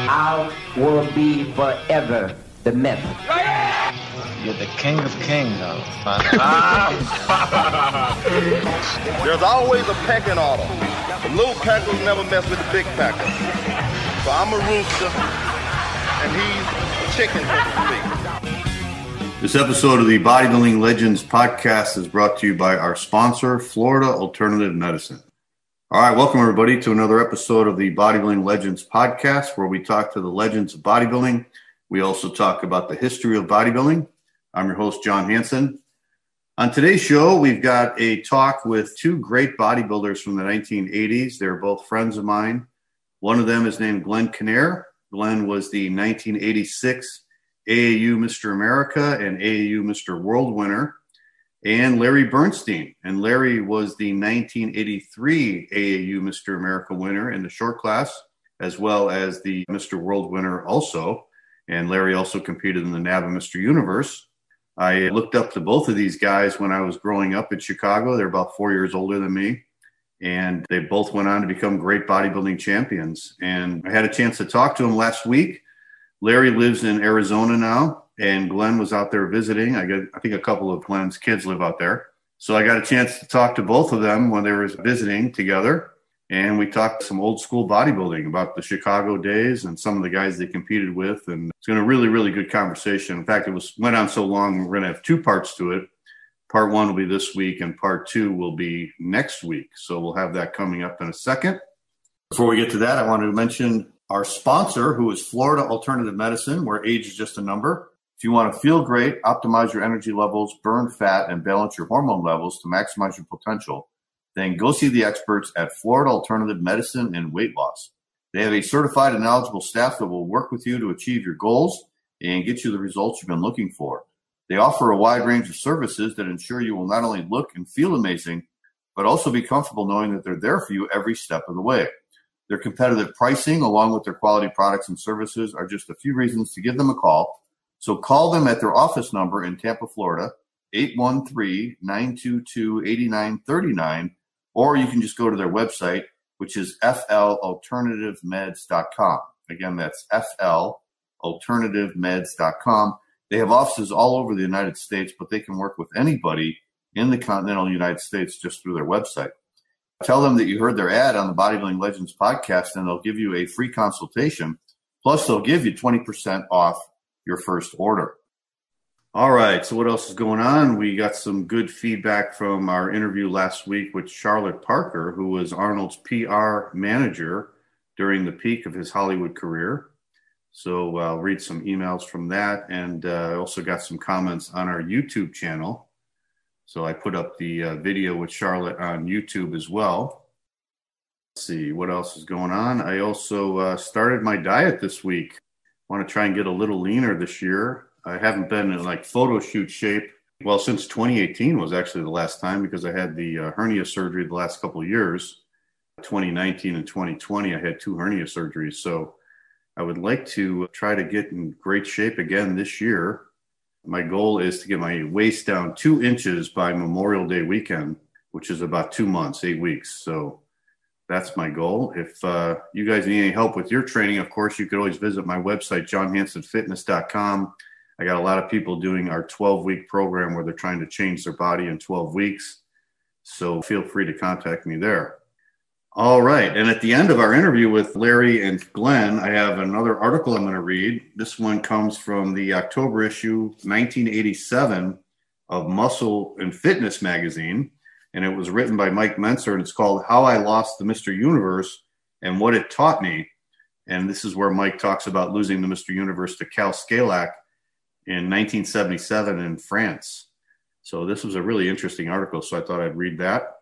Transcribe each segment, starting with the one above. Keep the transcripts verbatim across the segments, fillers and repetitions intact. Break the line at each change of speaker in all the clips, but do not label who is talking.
I will be forever the method.
You're the king of kings, huh?
There's always a pecking order. The little peckers never mess with the big peckers. So I'm a rooster, and he's a chicken, so to speak.
This episode of the Bodybuilding Legends podcast is brought to you by our sponsor, Florida Alternative Medicine. All right, welcome everybody to another episode of the Bodybuilding Legends podcast, where we talk to the legends of bodybuilding. We also talk about the history of bodybuilding. I'm your host, John Hansen. On today's show, we've got a talk with two great bodybuilders from the nineteen eighties. They're both friends of mine. One of them is named Glenn Kinnear. Glenn was the nineteen eighty-six A A U Mister America and A A U Mister World winner. And Larry Bernstein. And Larry was the nineteen eighty-three A A U Mister America winner in the short class, as well as the Mister World winner also. And Larry also competed in the NABBA Mister Universe. I looked up to both of these guys when I was growing up in Chicago. They're about four years older than me. And they both went on to become great bodybuilding champions. And I had a chance to talk to them last week. Larry lives in Arizona now, and Glenn was out there visiting. I get, I think a couple of Glenn's kids live out there. So I got a chance to talk to both of them when they were visiting together. And we talked some old school bodybuilding about the Chicago days and some of the guys they competed with. And it's been a really, really good conversation. In fact, it was went on so long, we're going to have two parts to it. Part one will be this week, and part two will be next week. So we'll have that coming up in a second. Before we get to that, I want to mention our sponsor, who is Florida Alternative Medicine, where age is just a number. If you want to feel great, optimize your energy levels, burn fat, and balance your hormone levels to maximize your potential, then go see the experts at Florida Alternative Medicine and Weight Loss. They have a certified and knowledgeable staff that will work with you to achieve your goals and get you the results you've been looking for. They offer a wide range of services that ensure you will not only look and feel amazing, but also be comfortable knowing that they're there for you every step of the way. Their competitive pricing, along with their quality products and services, are just a few reasons to give them a call. So call them at their office number in Tampa, Florida, eight one three, nine two two, eight nine three nine, or you can just go to their website, which is f l alternative meds dot com. Again, that's f l alternative meds dot com. They have offices all over the United States, but they can work with anybody in the continental United States just through their website. Tell them that you heard their ad on the Bodybuilding Legends podcast, and they'll give you a free consultation. Plus, they'll give you twenty percent off your first order. All right, so what else is going on? We got some good feedback from our interview last week with Charlotte Parker, who was Arnold's P R manager during the peak of his Hollywood career. So I'll read some emails from that, and uh, I also got some comments on our YouTube channel. So I put up the uh, video with Charlotte on YouTube as well. Let's see, what else is going on? I also uh, started my diet this week. I want to try and get a little leaner this year. I haven't been in like photo shoot shape. Well, since twenty eighteen was actually the last time, because I had the uh, hernia surgery the last couple of years. twenty nineteen and twenty twenty, I had two hernia surgeries. So I would like to try to get in great shape again this year. My goal is to get my waist down two inches by Memorial Day weekend, which is about two months, eight weeks. So that's my goal. If uh, you guys need any help with your training, of course, you could always visit my website, john hansen fitness dot com. I got a lot of people doing our twelve-week program where they're trying to change their body in twelve weeks. So feel free to contact me there. All right. And at the end of our interview with Larry and Glenn, I have another article I'm going to read. This one comes from the October issue, nineteen eighty-seven, of Muscle and Fitness magazine. And it was written by Mike Mentzer, and it's called How I Lost the Mister Universe and What It Taught Me. And this is where Mike talks about losing the Mister Universe to Cal Scalak in nineteen seventy-seven in France. So this was a really interesting article, so I thought I'd read that.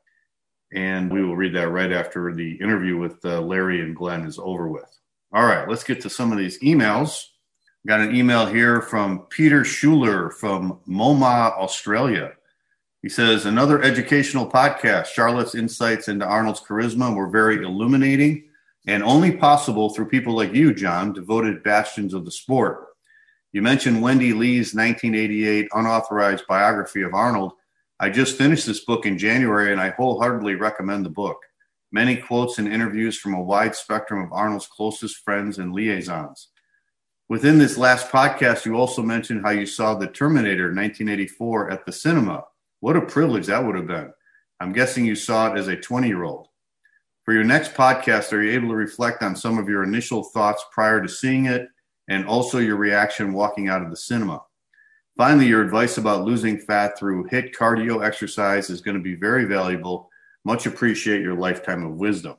And we will read that right after the interview with uh, Larry and Glenn is over with. All right, let's get to some of these emails. Got an email here from Peter Schuler from MoMA, Australia. He says, another educational podcast. Charlotte's insights into Arnold's charisma were very illuminating and only possible through people like you, John, devoted bastions of the sport. You mentioned Wendy Lee's nineteen eighty-eight unauthorized biography of Arnold. I just finished this book in January, and I wholeheartedly recommend the book. Many quotes and interviews from a wide spectrum of Arnold's closest friends and liaisons. Within this last podcast, you also mentioned how you saw The Terminator nineteen eighty-four at the cinema. What a privilege that would have been. I'm guessing you saw it as a twenty-year-old. For your next podcast, are you able to reflect on some of your initial thoughts prior to seeing it and also your reaction walking out of the cinema? Finally, your advice about losing fat through H I I T cardio exercise is going to be very valuable. Much appreciate your lifetime of wisdom.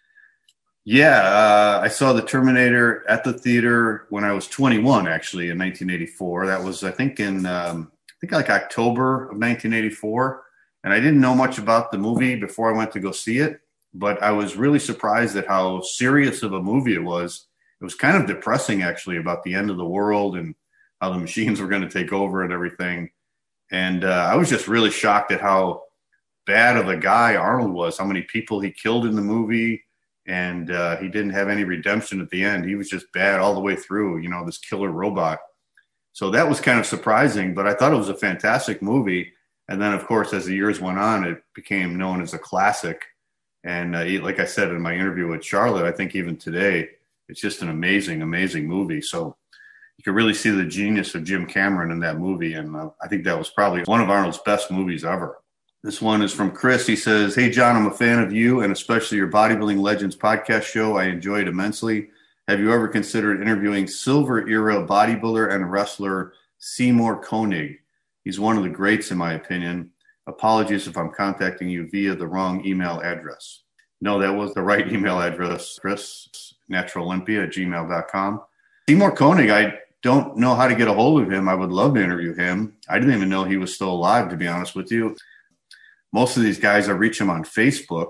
Yeah, uh, I saw The Terminator at the theater when I was twenty-one, actually, in nineteen eighty-four. That was, I think, in um, I think like October of nineteen eighty-four. And I didn't know much about the movie before I went to go see it, but I was really surprised at how serious of a movie it was. It was kind of depressing, actually, about the end of the world and how the machines were going to take over and everything. And uh, I was just really shocked at how bad of a guy Arnold was, how many people he killed in the movie. And uh, he didn't have any redemption at the end. He was just bad all the way through, you know, this killer robot. So that was kind of surprising, but I thought it was a fantastic movie. And then, of course, as the years went on, it became known as a classic. And uh, like I said in my interview with Charlotte, I think even today, it's just an amazing, amazing movie. So you could really see the genius of Jim Cameron in that movie. And uh, I think that was probably one of Arnold's best movies ever. This one is from Chris. He says, "Hey, John, I'm a fan of you and especially your Bodybuilding Legends podcast show. I enjoy it immensely. Have you ever considered interviewing silver era bodybuilder and wrestler Seymour Koenig? He's one of the greats, in my opinion. Apologies if I'm contacting you via the wrong email address." No, that was the right email address, Chris, natural olympia at gmail dot com. Seymour Koenig, I don't know how to get a hold of him. I would love to interview him. I didn't even know he was still alive, to be honest with you. Most of these guys, I reach them on Facebook.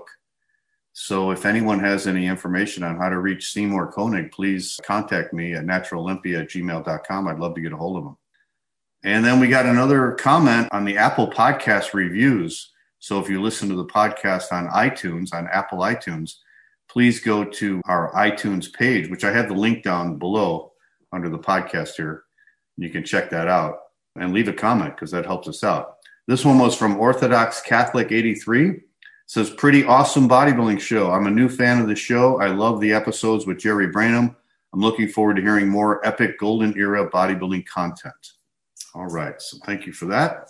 So if anyone has any information on how to reach Seymour Koenig, please contact me at natural olympia at gmail dot com. I'd love to get a hold of him. And then we got another comment on the Apple Podcast reviews. So if you listen to the podcast on iTunes, on Apple iTunes, please go to our iTunes page, which I have the link down below under the podcast here. You can check that out and leave a comment because that helps us out. This one was from Orthodox Catholic eighty-three. It says, "Pretty awesome bodybuilding show. I'm a new fan of the show. I love the episodes with Jerry Branham. I'm looking forward to hearing more epic golden era bodybuilding content." All right. So thank you for that.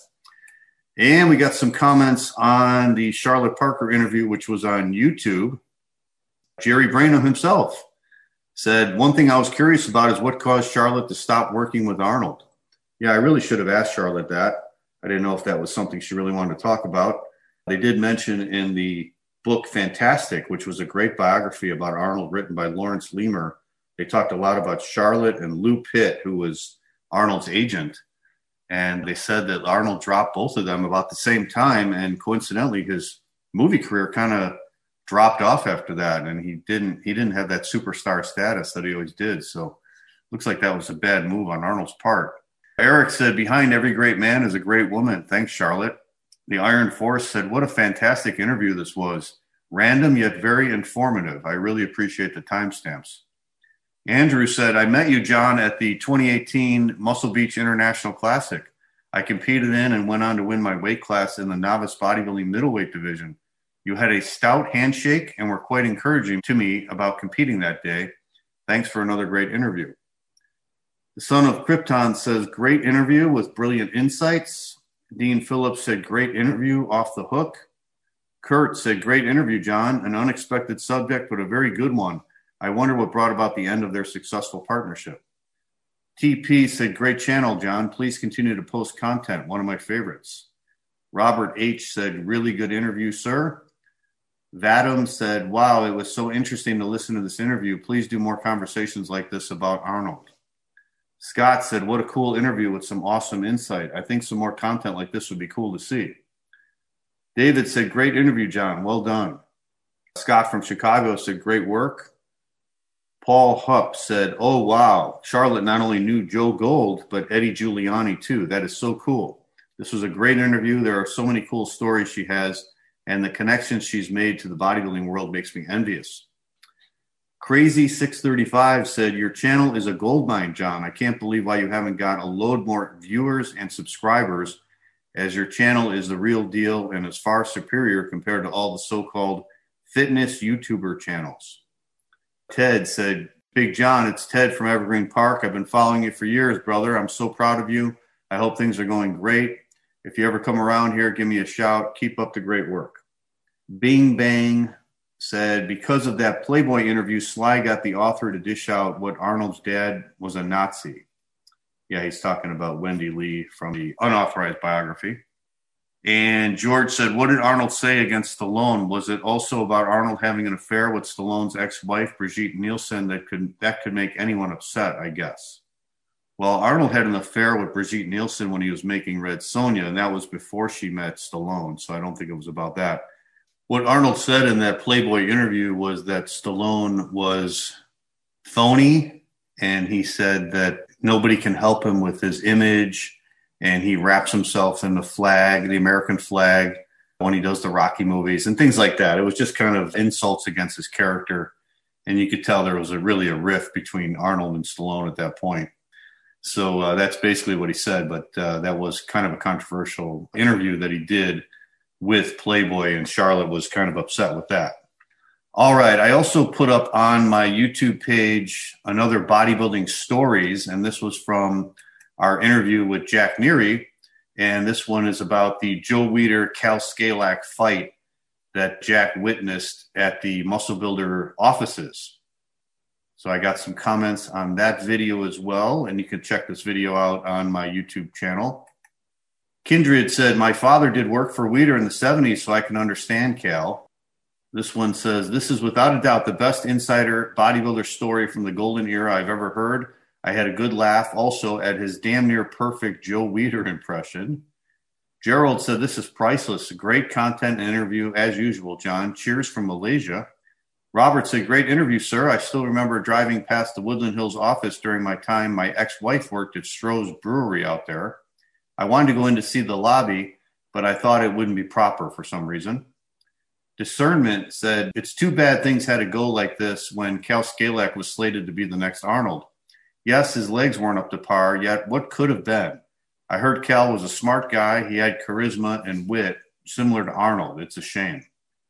And we got some comments on the Charlotte Parker interview, which was on YouTube. Jerry Branham himself said, "One thing I was curious about is what caused Charlotte to stop working with Arnold." Yeah, I really should have asked Charlotte that. I didn't know if that was something she really wanted to talk about. They did mention in the book Fantastic, which was a great biography about Arnold written by Lawrence Leamer. They talked a lot about Charlotte and Lou Pitt, who was Arnold's agent. And they said that Arnold dropped both of them about the same time. And coincidentally, his movie career kind of dropped off after that. And he didn't, he didn't have that superstar status that he always did. So looks like that was a bad move on Arnold's part. Eric said, "Behind every great man is a great woman. Thanks, Charlotte." The Iron Force said, "What a fantastic interview this was. Random yet very informative. I really appreciate the timestamps." Andrew said, "I met you, John, at the twenty eighteen Muscle Beach International Classic. I competed in and went on to win my weight class in the novice bodybuilding middleweight division. You had a stout handshake and were quite encouraging to me about competing that day. Thanks for another great interview." The Son of Krypton says, "Great interview with brilliant insights." Dean Phillips said, "Great interview, off the hook." Kurt said, "Great interview, John. An unexpected subject, but a very good one. I wonder what brought about the end of their successful partnership." T P said, "Great channel, John. Please continue to post content. One of my favorites." Robert H said, "Really good interview, sir." Vadim said, "Wow, it was so interesting to listen to this interview. Please do more conversations like this about Arnold." Scott said, "What a cool interview with some awesome insight. I think some more content like this would be cool to see." David said, "Great interview, John. Well done." Scott from Chicago said, "Great work." Paul Hupp said, "Oh, wow. Charlotte not only knew Joe Gold, but Eddie Giuliani too. That is so cool. This was a great interview. There are so many cool stories she has, and the connections she's made to the bodybuilding world makes me envious." Crazy six thirty-five said, "Your channel is a goldmine, John. I can't believe why you haven't got a load more viewers and subscribers, as your channel is the real deal and is far superior compared to all the so-called fitness YouTuber channels. Ted said, Big John, it's Ted from Evergreen Park. I've been following you for years, brother. I'm so proud of you. I hope things are going great. If you ever come around here, give me a shout. Keep up the great work. Bing Bang said, because of that Playboy interview, Sly got the author to dish out what Arnold's dad was a Nazi. Yeah, he's talking about Wendy Lee from the unauthorized biography. And George said, what did Arnold say against Stallone? Was it also about Arnold having an affair with Stallone's ex-wife, Brigitte Nielsen, that could that could make anyone upset, I guess? Well, Arnold had an affair with Brigitte Nielsen when he was making Red Sonja, and that was before she met Stallone, so I don't think it was about that. What Arnold said in that Playboy interview was that Stallone was phony, and he said that nobody can help him with his image, and he wraps himself in the flag, the American flag, when he does the Rocky movies and things like that. It was just kind of insults against his character, and you could tell there was a really a rift between Arnold and Stallone at that point. So uh, that's basically what he said, but uh, that was kind of a controversial interview that he did with Playboy, and Charlotte was kind of upset with that. All right, I also put up on my YouTube page another bodybuilding stories, and this was from our interview with Jack Neary, and this one is about the Joe Weider Cal Scalak fight that Jack witnessed at the Muscle Builder offices. So I got some comments on that video as well, and you can check this video out on my YouTube channel. Kindred said, my father did work for Weider in the seventies, so I can understand Cal. This one says, this is without a doubt the best insider bodybuilder story from the golden era I've ever heard. I had a good laugh also at his damn near perfect Joe Weider impression. Gerald said, this is priceless. Great content and interview as usual, John. Cheers from Malaysia. Robert said, great interview, sir. I still remember driving past the Woodland Hills office during my time my ex-wife worked at Stroh's Brewery out there. I wanted to go in to see the lobby, but I thought it wouldn't be proper for some reason. Discernment said, it's too bad things had to go like this when Cal Scalak was slated to be the next Arnold. Yes, his legs weren't up to par, yet what could have been? I heard Cal was a smart guy. He had charisma and wit, similar to Arnold. It's a shame.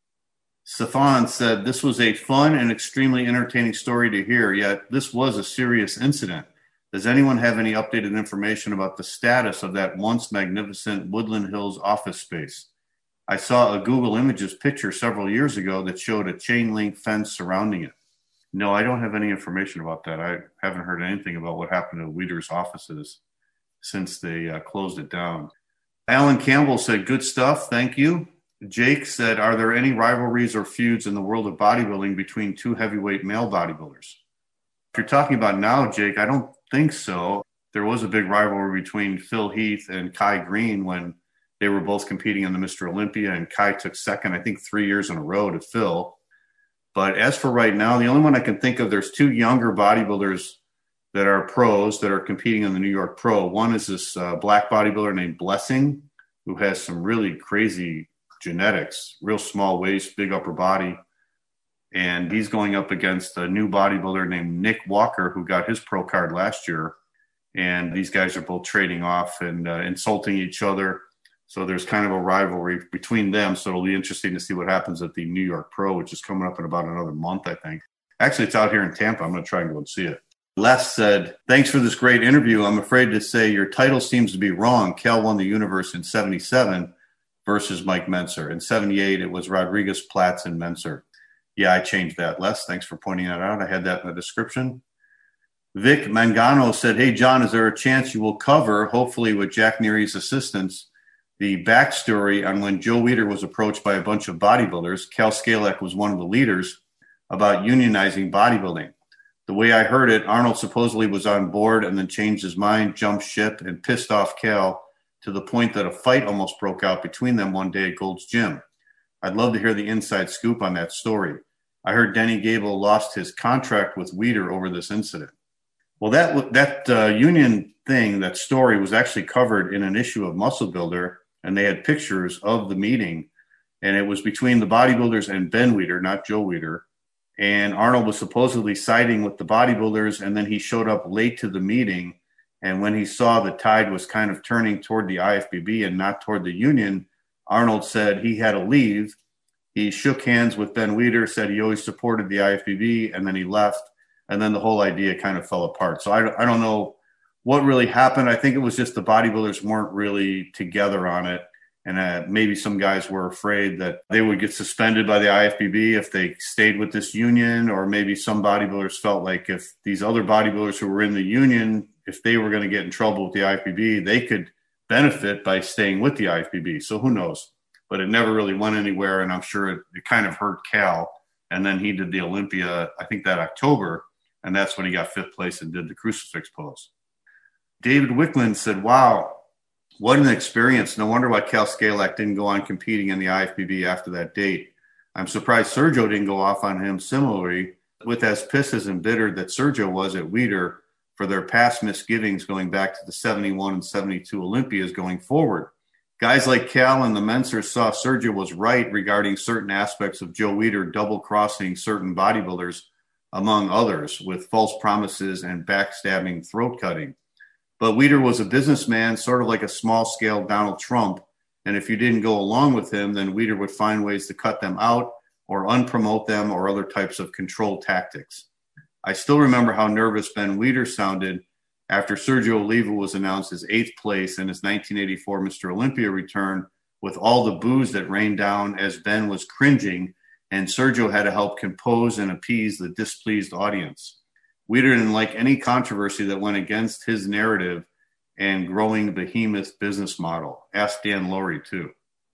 Stefan said, this was a fun and extremely entertaining story to hear, yet this was a serious incident. Does anyone have any updated information about the status of that once magnificent Woodland Hills office space? I saw a Google Images picture several years ago that showed a chain link fence surrounding it. No, I don't have any information about that. I haven't heard anything about what happened to Weider's offices since they uh, closed it down. Alan Campbell said, good stuff. Thank you. Jake said, are there any rivalries or feuds in the world of bodybuilding between two heavyweight male bodybuilders? If you're talking about now, Jake, I don't think so. There was a big rivalry between Phil Heath and Kai Green when they were both competing in the Mister Olympia, and Kai took second, I think, three years in a row to Phil. But as for right now, the only one I can think of, there's two younger bodybuilders that are pros that are competing in the New York Pro. One is this uh, black bodybuilder named Blessing, who has some really crazy genetics, real small waist, big upper body. And he's going up against a new bodybuilder named Nick Walker, who got his pro card last year. And these guys are both trading off and uh, insulting each other. So there's kind of a rivalry between them. So it'll be interesting to see what happens at the New York Pro, which is coming up in about another month, I think. Actually, it's out here in Tampa. I'm going to try and go and see it. Les said, thanks for this great interview. I'm afraid to say your title seems to be wrong. Cal won the universe in seventy-seven versus Mike Mentzer. In seventy-eight, it was Rodriguez, Platz, and Mentzer. Yeah, I changed that, Les. Thanks for pointing that out. I had that in the description. Vic Mangano said, hey, John, is there a chance you will cover, hopefully with Jack Neary's assistance, the backstory on when Joe Weider was approached by a bunch of bodybuilders? Cal Scalak was one of the leaders about unionizing bodybuilding. The way I heard it, Arnold supposedly was on board and then changed his mind, jumped ship, and pissed off Cal to the point that a fight almost broke out between them one day at Gold's Gym. I'd love to hear the inside scoop on that story. I heard Denny Gable lost his contract with Weider over this incident. Well, that that uh, union thing, that story, was actually covered in an issue of Muscle Builder, and they had pictures of the meeting, and it was between the bodybuilders and Ben Weider, not Joe Weider. And Arnold was supposedly siding with the bodybuilders, and then he showed up late to the meeting, and when he saw the tide was kind of turning toward the I F B B and not toward the union, Arnold said he had to leave, he shook hands with Ben Weider, said he always supported the I F B B, and then he left. And then the whole idea kind of fell apart. So I, I don't know what really happened. I think it was just the bodybuilders weren't really together on it. And uh, maybe some guys were afraid that they would get suspended by the I F B B if they stayed with this union, or maybe some bodybuilders felt like if these other bodybuilders who were in the union, if they were going to get in trouble with the I F B B, they could benefit by staying with the I F B B. So who knows? But it never really went anywhere, and I'm sure it, it kind of hurt Cal. And then he did the Olympia, I think that October, and that's when he got fifth place and did the crucifix pose. David Wickland said, wow, what an experience. No wonder why Cal Scalak didn't go on competing in the I F B B after that date. I'm surprised Sergio didn't go off on him similarly, with as pissed as embittered that Sergio was at Weider for their past misgivings going back to the seventy-one and seventy-two Olympias going forward. Guys like Cal and the Mensers saw Sergio was right regarding certain aspects of Joe Weider double-crossing certain bodybuilders, among others, with false promises and backstabbing throat cutting. But Weider was a businessman, sort of like a small-scale Donald Trump, and if you didn't go along with him, then Weider would find ways to cut them out or unpromote them or other types of control tactics. I still remember how nervous Ben Weider sounded after Sergio Oliva was announced as eighth place in his nineteen eighty-four Mister Olympia return, with all the boos that rained down as Ben was cringing, and Sergio had to help compose and appease the displeased audience. Weider didn't like any controversy that went against his narrative and growing behemoth business model. Ask Dan Laurie, too.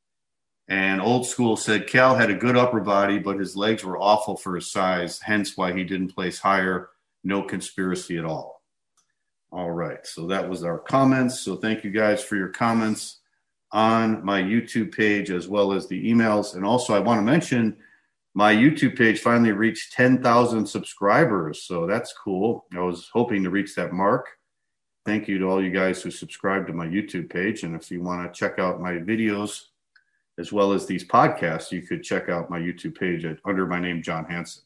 And Old School said Cal had a good upper body, but his legs were awful for his size, hence why he didn't place higher. No conspiracy at all. All right, so that was our comments. So thank you guys for your comments on my YouTube page as well as the emails. And also I want to mention my YouTube page finally reached ten thousand subscribers, so that's cool. I was hoping to reach that mark. Thank you to all you guys who subscribe to my YouTube page. And if you want to check out my videos as well as these podcasts, you could check out my YouTube page at, under my name, John Hanson.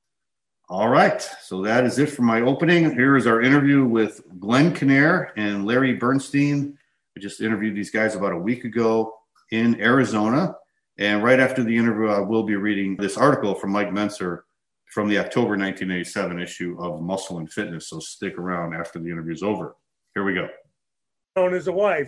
All right, so that is it for my opening. Here is our interview with Glenn Kinnear and Larry Bernstein. I just interviewed these guys about a week ago in Arizona. And right after the interview, I will be reading this article from Mike Menser from the October nineteen eighty-seven issue of Muscle and Fitness. So stick around after the interview is over. Here we go.
Known as a wife.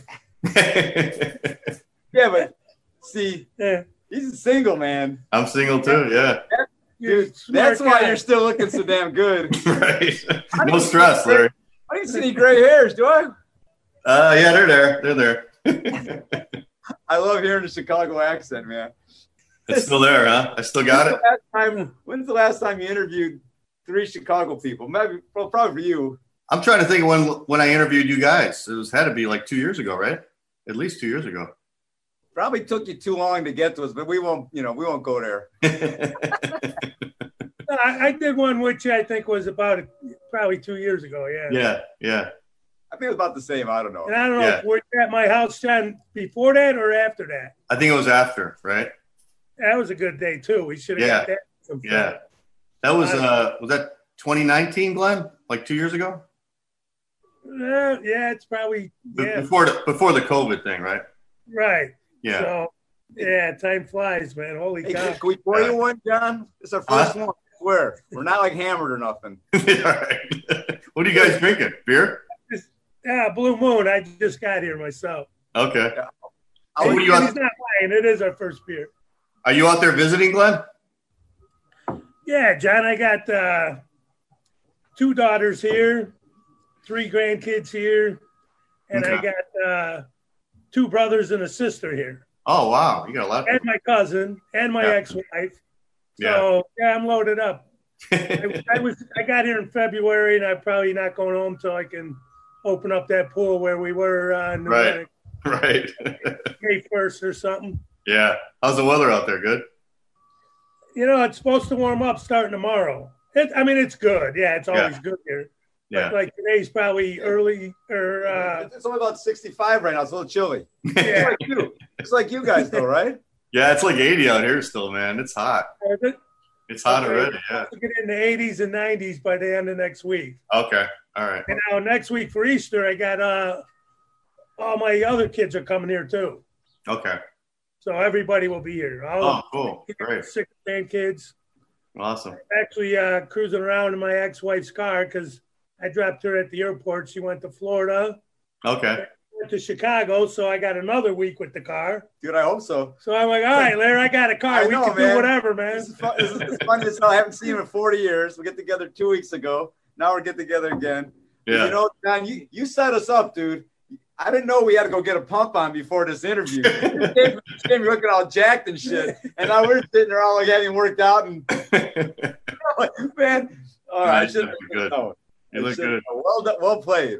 Yeah, but see, yeah. He's a single man.
I'm single too, yeah.
That, dude, that's why you're still looking so damn good.
Right. No stress, Larry.
I didn't see any gray hairs, do I?
Uh, yeah, they're there. They're there.
I love hearing the Chicago accent, man.
It's still there, huh? I still got it.
Time, when's the last time you interviewed three Chicago people? Maybe, well, probably for you.
I'm trying to think of when when I interviewed you guys. It was had to be like two years ago, right? At least two years ago.
Probably took you too long to get to us, but we won't, you know, we won't go there.
I, I did one which I think was about probably two years ago. Yeah.
Yeah. Yeah.
I think it was about the same. I don't know.
And I don't know
yeah.
if we're at my house, John, before that or after that.
I think it was after, right?
That was a good day too. We should have
yeah.
got that. Some
yeah. Fun. That was uh was that twenty nineteen, Glenn? Like two years ago?
Uh, yeah, it's probably yeah.
before the, before the COVID thing, right?
Right.
Yeah.
So yeah, time flies, man. Holy
hey,
cow!
Can we pour you one, John? It's our first huh? one. I swear, we're not like hammered or nothing.
All right. What are you guys drinking? Beer?
Yeah, Blue Moon. I just got here myself.
Okay.
Yeah.
So
it,
what are you out-
it's not mine. It is our first beer.
Are you out there visiting, Glenn?
Yeah, John. I got uh, two daughters here, three grandkids here, and okay. I got uh, two brothers and a sister here.
Oh, wow. You got a lot.
And my cousin and my yeah. ex-wife. So, yeah. yeah, I'm loaded up. I, I was I got here in February, and I'm probably not going home till I can open up that pool where we were uh, in the
right, right.
May first or something.
Yeah. How's the weather out there? Good?
You know, it's supposed to warm up starting tomorrow. It, I mean, it's good. Yeah, it's always yeah. good here.
Yeah.
But like today's probably early or uh,
it's only about sixty-five right now. It's a little chilly.
Yeah.
It's like you. It's like you guys though, right?
Yeah, it's like eighty out here still, man. It's hot.
Is it?
It's hot
okay.
already, yeah.
We'll get in the eighties and nineties by the end of next week.
Okay. All right.
And now next week for Easter, I got uh all my other kids are coming here too.
Okay.
So everybody will be here. All
Oh, cool. Great.
Six grandkids.
Awesome.
Actually uh, cruising around in my ex-wife's car because I dropped her at the airport. She went to Florida.
Okay.
Went to Chicago, so I got another week with the car.
Dude, I hope so.
So I'm like, all right, Larry, I got a car.
I
we
know,
can
man.
do whatever, man.
This is fun. This is, this is fun as hell. I haven't seen him in forty years. We get together two weeks ago. Now we're getting together again.
Yeah.
You know, John, you, you set us up, dude. I didn't know we had to go get a pump on before this interview. You came, you came looking all jacked and shit. And now we're sitting there all like having worked out. And man, all right.
Nice,
I
be good.
know.
You look good.
Well done, well played.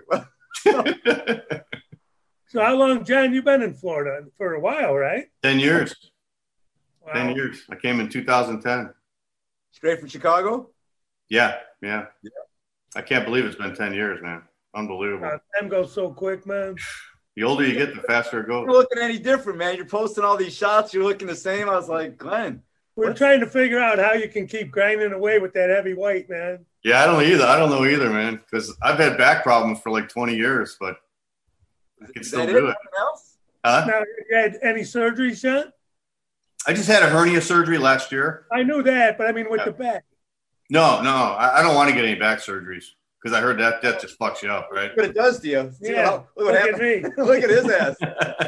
So how long, John, you been in Florida? For a while, right?
Ten years.
Wow.
Ten years. I came in two thousand ten.
Straight from Chicago?
Yeah, yeah.
Yeah.
I can't believe it's been ten years, man. Unbelievable.
Uh, time goes so quick, man.
The older you get, the faster it
You're
goes.
looking any different, man. You're posting all these shots. You're looking the same. I was like, Glenn.
We're
What?
trying to figure out how you can keep grinding away with that heavy weight, man.
Yeah, I don't either. I don't know either, man. Because I've had back problems for like twenty years, but I can
Is
still
that
do it.
Nothing else?
Huh?
Now, you had any surgeries yet?
I just had a hernia surgery last year.
I knew that, but I mean with
Yeah.
the back.
No, no, I, I don't want to get any back surgeries because I heard that that just fucks you up, right?
What it does to you. See
Yeah,
how- look what
look at
happened.
me.
Look at his ass.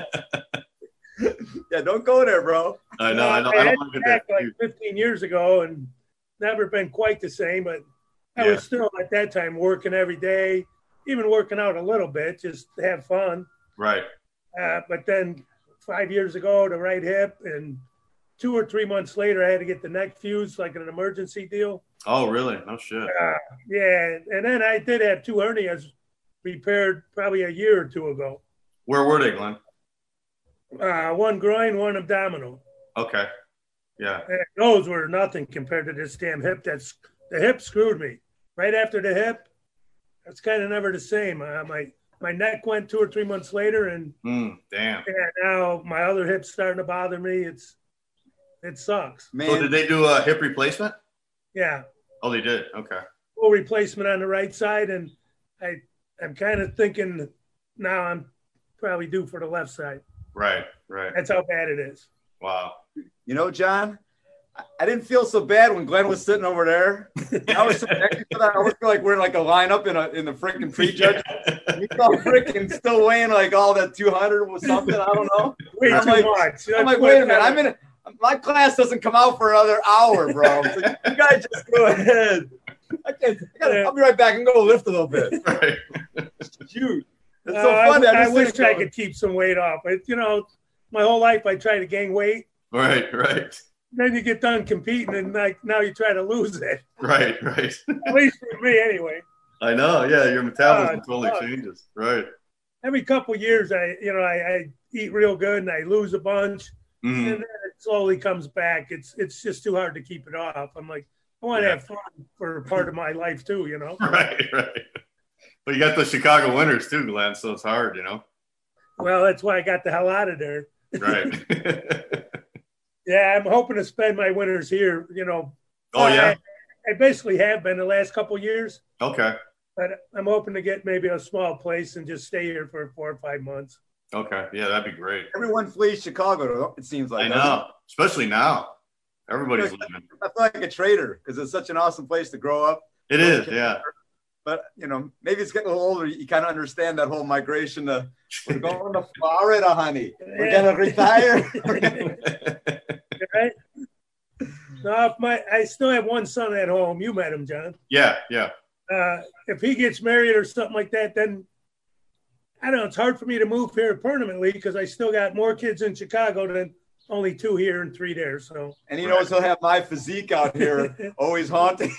Yeah, don't go there, bro.
I know, I know. I
had
don't want to get
back
that.
like fifteen years ago and never been quite the same, but I
Yeah.
was still at that time working every day, even working out a little bit, just to have fun.
Right.
Uh, but then five years ago, the right hip, and two or three months later, I had to get the neck fused, like an emergency deal.
Oh, really? No shit.
Uh, yeah, and then I did have two hernias repaired probably a year or two ago.
Where were they, Glenn?
Uh, one groin, one abdominal.
Okay. Yeah.
And those were nothing compared to this damn hip. That's the hip screwed me. Right after the hip, it's kind of never the same. Uh, my my neck went two or three months later, and
Mm, damn.
yeah, now my other hip's starting to bother me. It's it sucks.
Man,
So did they do a hip replacement?
Yeah,
Oh, they did. Okay.
full replacement on the right side, and I I'm kind of thinking now I'm probably due for the left side.
Right. Right.
That's how bad it is.
Wow.
you know, John, I- I didn't feel so bad when Glenn was sitting over there. I was sitting next to that. I always feel like we're in like a lineup in a in the freaking prejudge. You all freaking still weighing like all that two hundred or something. I don't know.
Way
I'm
too
like-
much.
I'm like, wait a minute. I'm in. A, my class doesn't come out for another hour, bro. So you guys just go ahead. I can't. I gotta, I'll be right back and go lift a little bit.
Right.
Shoot, it's
Uh,
so funny.
I,
I'm
I
just
wish
sitting
I
going,
could keep some weight off. But you know, my whole life I tried to gain weight.
Right. Right.
Then you get done competing, and like now you try to lose it.
Right. Right.
At least for me, anyway.
I know. Yeah. Your metabolism
Oh,
totally
fuck.
changes. Right.
Every couple of years, I you know I, I eat real good and I lose a bunch,
Mhm.
and then it slowly comes back. It's it's just too hard to keep it off. I'm like, I want to
Yeah.
have fun for part of my life too, you know.
Right. Right. But you got the Chicago winters too, Glenn. So it's hard, you know.
Well, that's why I got the hell out of there.
Right.
Yeah, I'm hoping to spend my winters here. You know.
Oh yeah.
I, I basically have been the last couple of years.
Okay.
But I'm hoping to get maybe a small place and just stay here for four or five months.
Okay. Yeah, that'd be great.
everyone flees Chicago. It seems like
I
doesn't it?
know, especially now. Everybody's leaving.
I feel like a traitor because it's such an awesome place to grow up.
It is, yeah.
But you know, maybe it's getting a little older. You kind of understand that whole migration. To, we're going to Florida, honey. We're
Yeah.
gonna retire.
Right? No, if my I still have one son at home. You met him, John.
Yeah, yeah.
Uh, if he gets married or something like that, then I don't know. It's hard for me to move here permanently because I still got more kids in Chicago than only two here and three there. So
And he knows he'll have my physique out here, always haunting.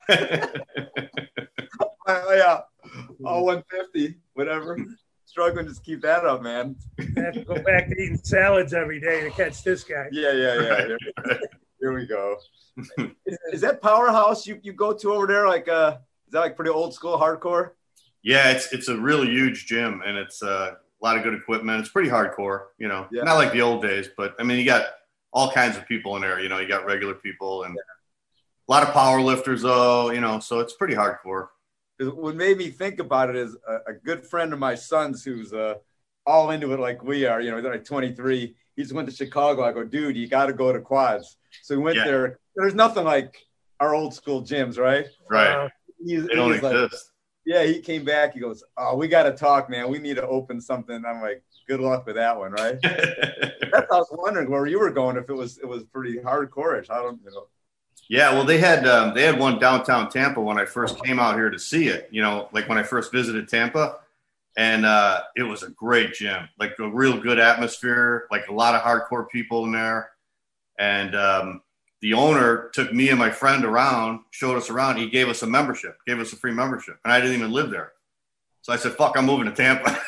Oh, yeah, oh, one fifty, whatever. Struggling to just keep that up, man.
I have to go back to eating salads every day to catch this guy.
Yeah, yeah, yeah.
Right,
Here,
right.
here we go. Is, is that powerhouse you, you go to over there? Like, uh, is that like pretty old school hardcore?
Yeah, it's it's a really huge gym, and it's uh, a lot of good equipment. It's pretty hardcore, you know.
Yeah.
Not like the old days, but I mean, you got all kinds of people in there. You know, you got regular people and a lot of power lifters, though. You know, so it's pretty hardcore.
'Cause what made me think about it is a, a good friend of my son's who's uh all into it like we are. You know, they're like twenty-three. He just went to Chicago. I go, dude, you got to go to Quads. So we went
Yeah.
there. There's nothing like our old school gyms, right?
Right.
Uh,
He's,
They don't
he's like,
exist.
yeah, he came back. He goes, oh, we got to talk, man. We need to open something. I'm like, good luck with that one, right? That's what I was wondering where you were going. If it was it was pretty hardcore-ish. I don't you know.
Yeah, well, they had um, they had one downtown Tampa when I first came out here to see it. You know, like when I first visited Tampa, and uh, it was a great gym, like a real good atmosphere, like a lot of hardcore people in there. And um, the owner took me and my friend around, showed us around. He gave us a membership, gave us a free membership, and I didn't even live there. So I said, "Fuck, I'm moving to Tampa."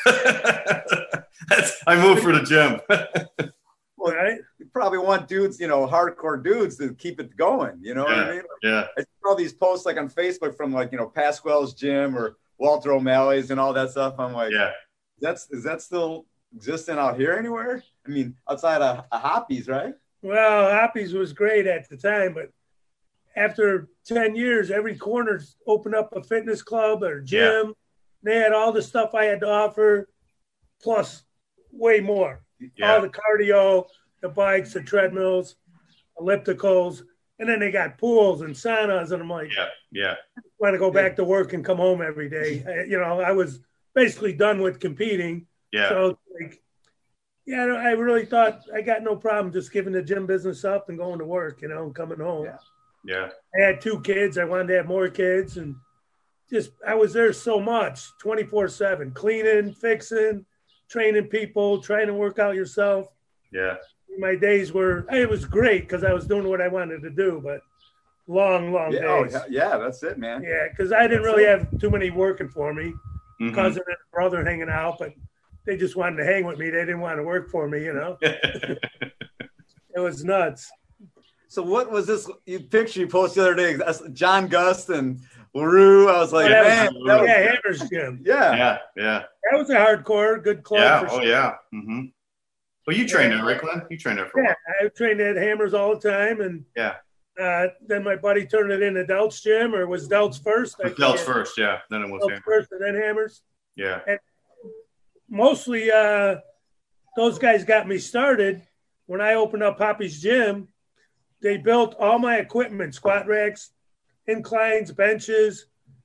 That's, I moved for the gym.
Well,
right?
you probably want dudes, you know, hardcore dudes to keep it going. You know what I
Yeah.
mean?
Yeah.
I see all these posts like on Facebook from like, you know, Pasquale's gym or Walter O'Malley's and all that stuff. I'm like,
Yeah.
that's is that still existing out here anywhere? I mean, outside of, of Hoppies, right?
Well, Hoppy's was great at the time, but after ten years, every corner opened up a fitness club or gym.
Yeah.
They had all the stuff I had to offer, plus way more.
Yeah.
All the cardio, the bikes, the treadmills, ellipticals, and then they got pools and saunas. And I'm like,
Yeah. Yeah.
I want to go back to work and come home every day. I, you know, I was basically done with competing.
Yeah.
So, like, yeah, I really thought I got no problem just giving the gym business up and going to work, you know, and coming home.
Yeah.
Yeah.
I had two kids. I wanted to have more kids. And just, I was there so much, twenty-four seven, cleaning, fixing, training people, trying to work out yourself.
Yeah.
My days were, it was great because I was doing what I wanted to do, but long, long
Yeah, oh,
days.
yeah, yeah, that's it, man.
Yeah, because I didn't really have too many working for me.
Mhm.
Cousin and brother hanging out, but they just wanted to hang with me. They didn't want to work for me, you know. It was nuts.
So what was this you picture you posted the other day? That's John Gust and LaRue. I was like,
Oh, that
man,
was,
that was-
yeah, Hammer's Gym.
yeah.
Yeah. Yeah.
That was a hardcore, good club.
Yeah.
for
Oh,
sure.
yeah. Mm-hmm. Well, you trained there, right, Glenn? You trained there for a
Yeah,
while.
I trained at Hammers all the time, and
Yeah.
uh, then my buddy turned it into Delt's Gym, or was Delt's first? I
With Delts
forget.
first, yeah. Then it was
Delt's
him.
first, and then Hammers.
Yeah.
Mostly, uh, those guys got me started. When I opened up Poppy's Gym, they built all my equipment, squat racks, inclines, benches,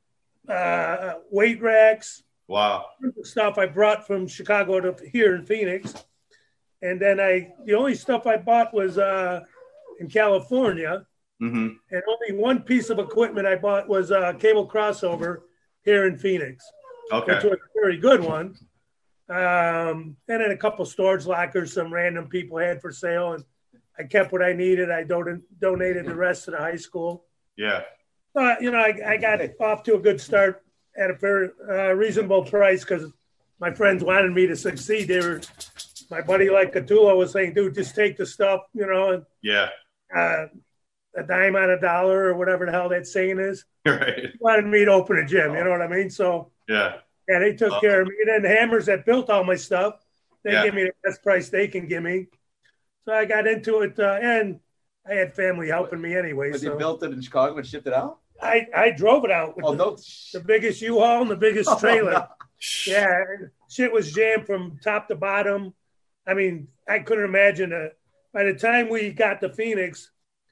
uh, weight racks,
Wow.
stuff I brought from Chicago to here in Phoenix. And then I, the only stuff I bought was uh, in California.
Mm-hmm.
And only one piece of equipment I bought was a cable crossover here in Phoenix,
Okay.
which was a very good one. Um, and then a couple storage lockers some random people had for sale. And I kept what I needed. I don- donated the rest to the high school.
Yeah.
But, you know, I, I got off to a good start at a very uh, reasonable price because my friends wanted me to succeed. They were, my buddy like Catula was saying, dude, just take the stuff, you know, and
Yeah.
uh, a dime on a dollar or whatever the hell that saying is.
Right.
He wanted me to open a gym, you know what I mean? So,
Yeah.
yeah, they took
Oh.
care of me. And then Hammers that built all my stuff, they
Yeah.
give me the best price they can give me. So I got into it, uh, and I had family helping me anyway.
But
So
they built it in Chicago and shipped it out?
I, I drove it out with
Oh,
the,
no.
the biggest U-Haul and the biggest
Oh,
trailer.
no.
Yeah, and shit was jammed from top to bottom. I mean, I couldn't imagine it. By the time we got to Phoenix,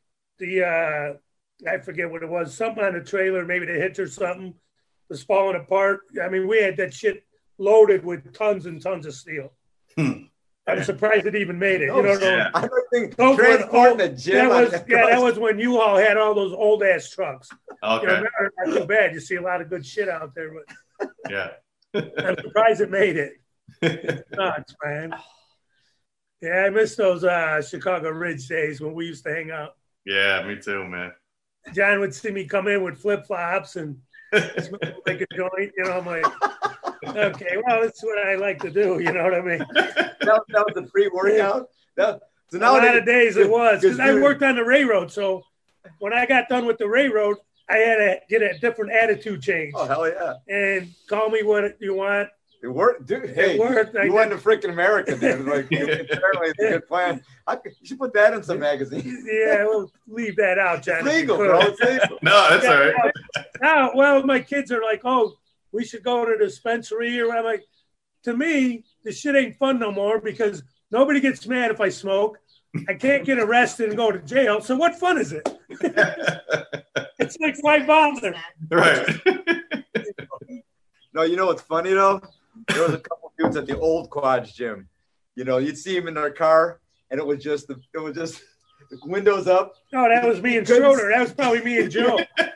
the uh, I forget what it was, something on the trailer, maybe the hitch or something, was falling apart. I mean, we had that shit loaded with tons and tons of steel.
Hmm.
I'm surprised it even made it.
No,
you know,
yeah.
I don't think
those were the
transporting
old-
a gym.
that
on
was
that
yeah, that
cost-
was when U-Haul had all those old ass trucks. You
Okay.
know, now they're not too bad. You see a lot of good shit out there, but
Yeah.
I'm surprised it made it. It's nuts, man. Yeah, I miss those uh, Chicago Ridge days when we used to hang out.
Yeah, me too, man.
John would see me come in with flip flops and smoke like a joint. You know, I'm like, okay, well, that's what I like to do. You know what I mean?
that, that was the pre-workout. That, so
A lot of
nowadays,
days it was because I
dude-
worked on the railroad. So when I got done with the railroad, I had to get a different attitude change
Oh hell yeah!
and call me what you want.
It worked, dude. Hey,
worked. I
you went to freaking America, then. Like, apparently, it's a good plan. I could, you should put that in some magazines.
Yeah, we'll leave that out, John.
It's
if you
legal,
could.
bro. It's legal.
No, that's all right.
Now, well, my kids are like, oh, we should go to the dispensary, or I'm like, to me, this shit ain't fun no more because nobody gets mad if I smoke. I can't get arrested and go to jail. So what fun is it? It's like why bother?
Right.
No, you know what's funny though? There was a couple dudes at the old Quads gym. You know, you'd see them in their car, and it was just the it was just the windows up.
No, that was me and Schroeder. That was probably me and Joe.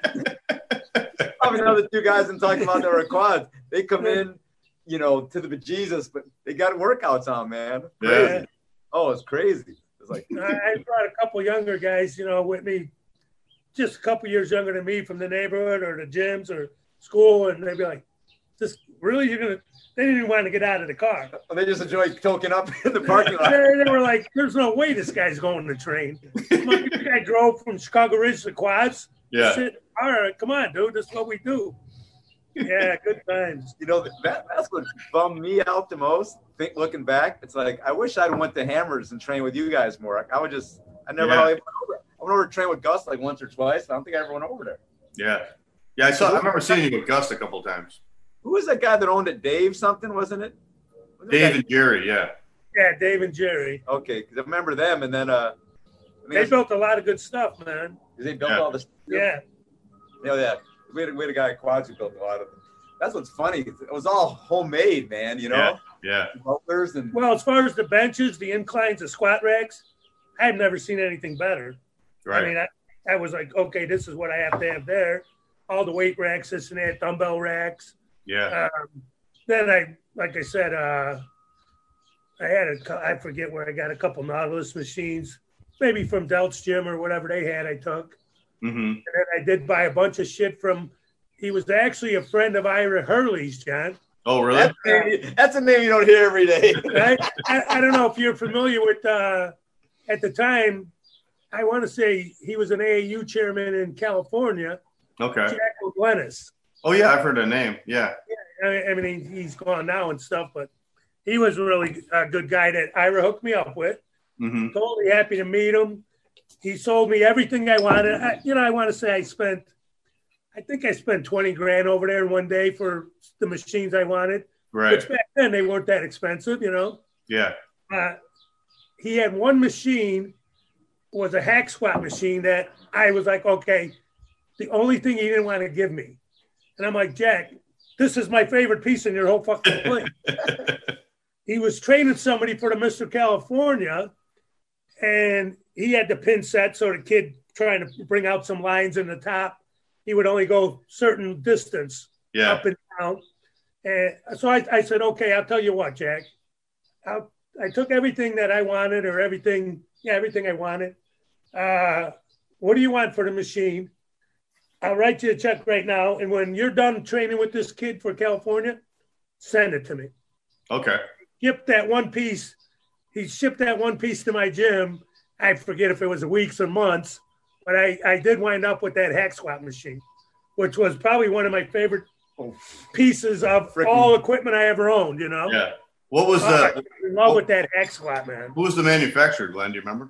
Probably another two guys I'm talking about that were Quads. They come in, you know, to the bejesus, but they got workouts on, man. Crazy.
Yeah.
Oh, it's crazy. It's like
I, I brought a couple younger guys, you know, with me, just a couple years younger than me from the neighborhood or the gyms or school, and they'd be like, "Just really, you're gonna?" They didn't even want to get out of the car.
they just enjoy toking up in the parking lot.
They, they were like, "There's no way this guy's going to train." My guy drove from Chicago Ridge to Quads.
Yeah.
Said, all right, come on, dude. This is what we do. Yeah, good times.
You know, that, that's what bummed me out the most. Think looking back, it's like I wish I'd went to Hammers and trained with you guys more. I would just, I never
Yeah.
really went over. I went over to train with Gus like once or twice. I don't think I ever went over there.
Yeah. Yeah, I saw. I remember seeing you with Gus a couple times.
Who was that guy that owned it? Dave something, wasn't it? Wasn't
Dave
that
and Jerry. Yeah.
Yeah, Dave and Jerry.
guy? Okay, because I remember them, and then uh, I mean,
They built a lot of good stuff, man.
they built
Yeah.
all this.
Yeah.
Yeah, yeah. We had, we had a guy at Quads who built a lot of them. That's what's funny. It was all homemade, man. You know,
Yeah.
rollers and
Well, as far as the benches, the inclines, the squat racks, I've never seen anything better.
Right.
I mean, I, I was like, okay, this is what I have to have there. All the weight racks, this and that, dumbbell racks.
yeah.
Um, then I, like I said, uh, I had a, cou- I forget where I got a couple Nautilus machines, maybe from Delt's gym or whatever they had. I took,
Mm-hmm.
and then I did buy a bunch of shit from. He was actually a friend of Ira Hurley's, John.
Oh, really?
that's, a name, that's a name you don't hear every day.
Right? I, I don't know if you're familiar with. Uh, at the time, I want to say he was an A A U chairman in California,
Okay.
Jack O'Glennis.
Oh, yeah. I've heard that name. Yeah.
I I mean, he- he's gone now and stuff, but he was really a good guy that Ira hooked me up with.
Mm-hmm.
Totally happy to meet him. He sold me everything I wanted. I, you know, I want to say I spent, I think I spent twenty grand over there in one day for the machines I wanted.
Right.
Which back then they weren't that expensive, you know.
Yeah.
Uh, he had one machine, was a hack squat machine that I was like, okay, the only thing he didn't want to give me. And I'm like, Jack, this is my favorite piece in your whole fucking place. He was training somebody for the Mister California, and he had the pin set, so the kid trying to bring out some lines in the top, he would only go certain distance
Yeah.
up and down. And so I, I said, okay, I'll tell you what, Jack. I'll, I took everything that I wanted or everything, yeah, everything I wanted. Uh, what do you want for the machine? I'll write you a check right now. And when you're done training with this kid for California, send it to me.
Okay.
Ship that one piece. He shipped that one piece to my gym. I forget if it was weeks or months, but I, I did wind up with that hack squat machine, which was probably one of my favorite pieces of
Frickin-
all equipment I ever owned, you know?
Yeah. What was
Oh, I
the,
was in love with that hack squat, man.
who was the manufacturer, Glenn? Do you remember?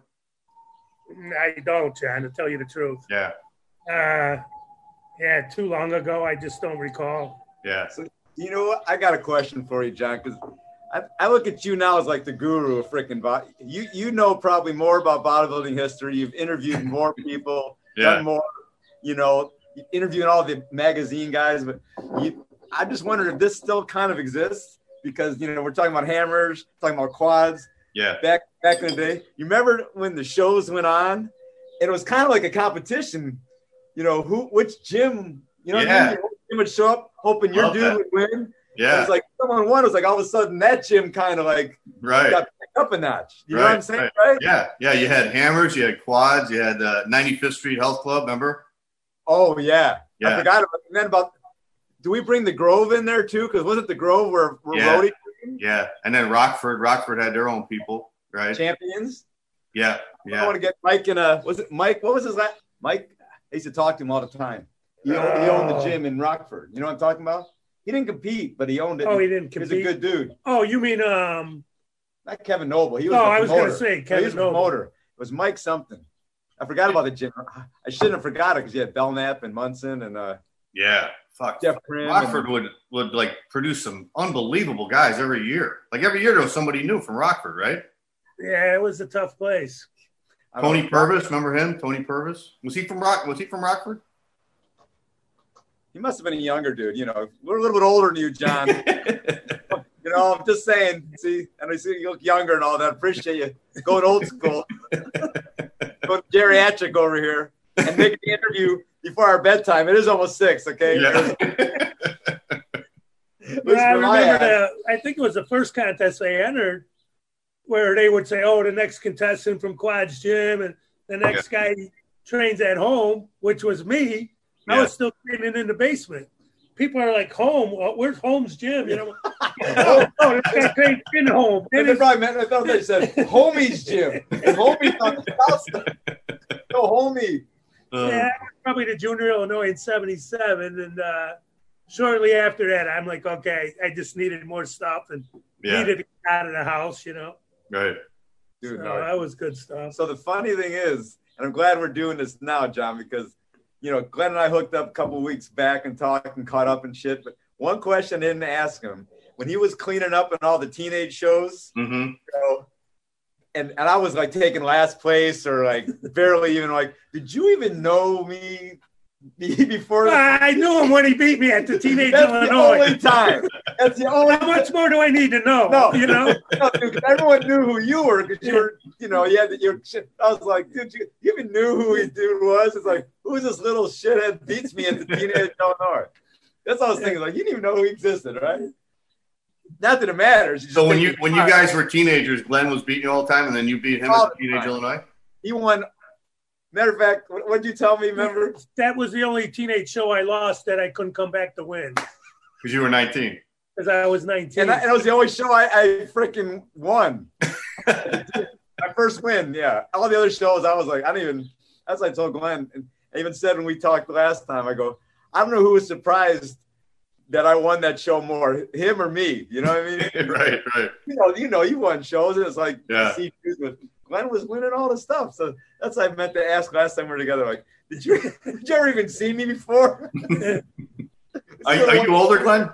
I don't, John, to tell you the truth.
Yeah.
Uh, yeah, too long ago. I just don't recall.
Yeah.
You know what? I got a question for you, John, because I, I look at you now as like the guru of freaking body. You you know probably more about bodybuilding history. You've interviewed more people,
Yeah.
done more, you know, interviewing all the magazine guys. But you, I just wondered if this still kind of exists because, you know, we're talking about hammers, talking about quads.
Yeah.
Back back in the day, you remember when the shows went on? It was kind of like a competition. You know, who, which gym, you know, what I
Yeah.
mean? Your gym would show up hoping your
Love
dude
that.
would win. It
Yeah.
was like someone won. It was like all of a sudden that gym kind of like
Right.
got picked up a notch. You know
Right,
what I'm saying?
right.
Right?
Yeah. Yeah. You had hammers, you had quads, you had uh, ninety-fifth Street Health Club, remember?
Oh yeah.
Yeah.
I forgot about and then about. Do we bring the Grove in there too? Because wasn't the Grove where where
Yeah.
Rhodey
Yeah. And then Rockford, Rockford had their own people, right?
champions?
Yeah.
I
Yeah.
want to get Mike in a. Was it Mike? What was his last? Mike. I used to talk to him all the time. He owned, he owned the
Oh.
gym in Rockford. You know what I'm talking about? He didn't compete, but he owned it.
Oh, he didn't
He was
compete.
a good dude.
Oh, you mean um?
Not Kevin Noble. He was.
Oh,
the
I was gonna
promoter.
say
No,
Kevin
he was the
Noble.
promoter. It was Mike something. I forgot about the gym. I shouldn't have forgot it because you had Belknap and Munson and uh,
Yeah. fuck,
Jeff Prim
Rockford
and-
would would like produce some unbelievable guys every year. Like every year there was somebody new from Rockford, right?
Yeah, it was a tough place.
I don't
Tony
know.
Purvis, remember him? Tony Purvis, was he from Rock? Was he from Rockford?
He must have been a younger dude. You know, we're a little bit older than you, John. You know, I'm just saying. See, and I see you look younger and all that. Appreciate you going old school. Going geriatric over here and making the interview before our bedtime. It is almost six. Okay.
Yeah.
Well, I remember the, I think it was the first contest I entered where they would say, oh, the next contestant from Quad's Gym and the next yeah. guy trains at home, which was me. Yeah. I was still training in the basement. People are like, home? Well, where's Home's gym? You know, oh, oh, this guy trains in home.
They probably meant, I thought they said Homie's gym. Homie's on the south. No, Homie.
Uh, yeah, probably to Junior, Illinois in seventy-seven. And uh, shortly after that, I'm like, okay, I just needed more stuff and yeah. needed to get out of the house, you know.
Right.
Dude, so no. That was good stuff.
So the funny thing is, and I'm glad we're doing this now, John, because, you know, Glenn and I hooked up a couple weeks back and talked and caught up and shit. But one question I didn't ask him, when he was cleaning up in all the teenage shows,
mm-hmm.
you know, and, and I was like taking last place or like barely even like, did you even know me before?
Well, I knew him when he beat me at the Teenage
That's
Illinois.
The only time. That's the only
How much more do I need to know?
No,
you know,
no, dude, everyone knew who you were because you were, you know, you had your shit. I was like, dude, you, you even knew who he dude was. It's like, who's this little shithead beats me at the Teenage Illinois? That's what I was thinking. Like, you didn't even know who existed, right? Not that it matters.
So when you when you guys were teenagers, Glenn was beating you all the time, and then you beat him
all
at the Teenage
time.
Illinois.
He won. Matter of fact, what did you tell me? Remember?
That was the only teenage show I lost that I couldn't come back to win.
Because you were nineteen.
Because I was nineteen.
And, I, and it was the only show I, I freaking won. My first win, yeah. All the other shows, I was like, I didn't even. That's what I told Glenn. And I even said when we talked last time, I go, I don't know who was surprised that I won that show more, him or me. You know what I mean?
Right, right.
You know, you know, you won shows. And it's like,
yeah.
See, but Glenn was winning all the stuff. So that's what I meant to ask last time we were together. Like, did you, did you ever even see me before?
are, are you older, Glenn?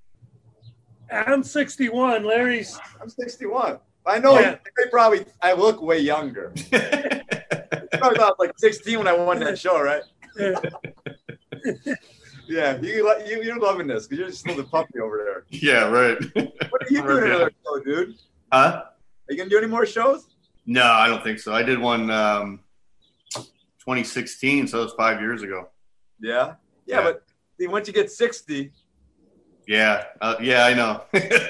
I'm sixty-one. Larry's.
I'm sixty-one. I know
yeah.
he, probably. I look way younger. Probably about like sixteen when I won that show, right?
Yeah.
Yeah, you you you're loving this because you're just still the puppy over there.
Yeah, right.
What are you doing another show, dude?
Huh?
Are you gonna do any more shows?
No, I don't think so. I did one um, twenty sixteen, so that was five years ago.
Yeah, yeah, yeah. But see, once you get sixty.
Yeah, uh, yeah, I know.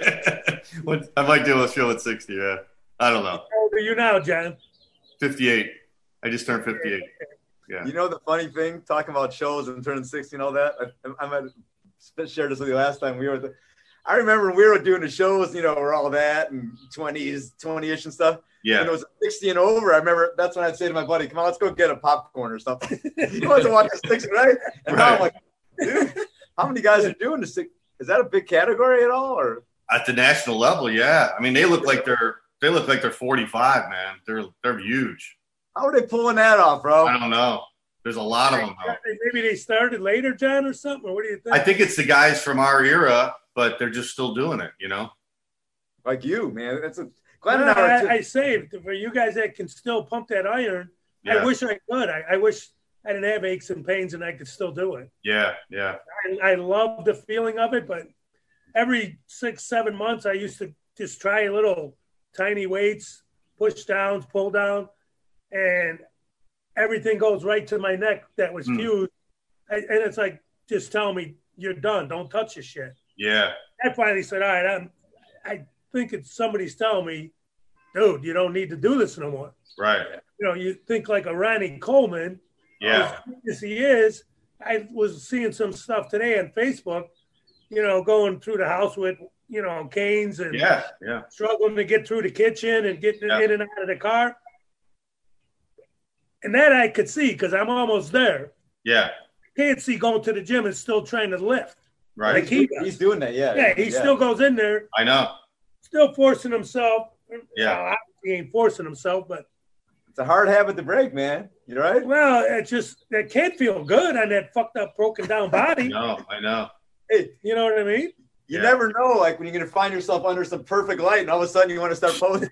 I might do a show at sixty. Yeah, I don't know.
How old are you now, John?
fifty-eight. I just turned fifty-eight. Yeah.
You know the funny thing, talking about shows and turning sixty and all that. I, I might have shared this with you last time we were. The, I remember when we were doing the shows, you know, or all that and twenties, twenty-ish and stuff.
Yeah.
When it was sixty and over, I remember that's when I'd say to my buddy, "Come on, let's go get a popcorn or something." He wants to watch the sixty, right? And
right.
now I'm like, dude, how many guys are doing the sixty? Is that a big category at all, or
at the national level? Yeah, I mean, they look like they're they look like they're forty-five, man. They're they're huge.
How are they pulling that off, bro?
I don't know. There's a lot of them. Though.
Maybe they started later, John, or something. Or what do you think?
I think it's the guys from our era, but they're just still doing it. You know,
like you, man. That's a Glenn
no,
and I,
I, I say for you guys that can still pump that iron.
Yeah.
I wish I could. I, I wish I didn't have aches and pains and I could still do it.
Yeah, yeah.
I, I love the feeling of it, but every six, seven months, I used to just try a little tiny weights, push downs, pull down, and everything goes right to my neck that was mm. fused. I, and it's like, just tell me you're done. Don't touch your shit.
Yeah.
I finally said, all right, I'm, I think it's somebody's telling me, dude, you don't need to do this no more.
Right.
You know, you think like a Ronnie Coleman.
Yeah.
As he is, I was seeing some stuff today on Facebook, you know, going through the house with, you know, canes and
yeah, yeah.
struggling to get through the kitchen and getting
yeah.
in and out of the car. And that I could see because I'm almost there.
Yeah.
Can't see going to the gym and still trying to lift.
Right.
Like he
he's doing that, yeah.
Yeah, he
yeah.
still goes in there.
I know.
Still forcing himself.
Yeah.
Well, he ain't forcing himself, but
it's a hard habit to break, man. You right?
Well, it just it can't feel good on that fucked up, broken down body.
No, I know.
Hey,
You know what I mean?
you
Yeah.
never know, like when you're gonna find yourself under some perfect light, and all of a sudden you want to start posing.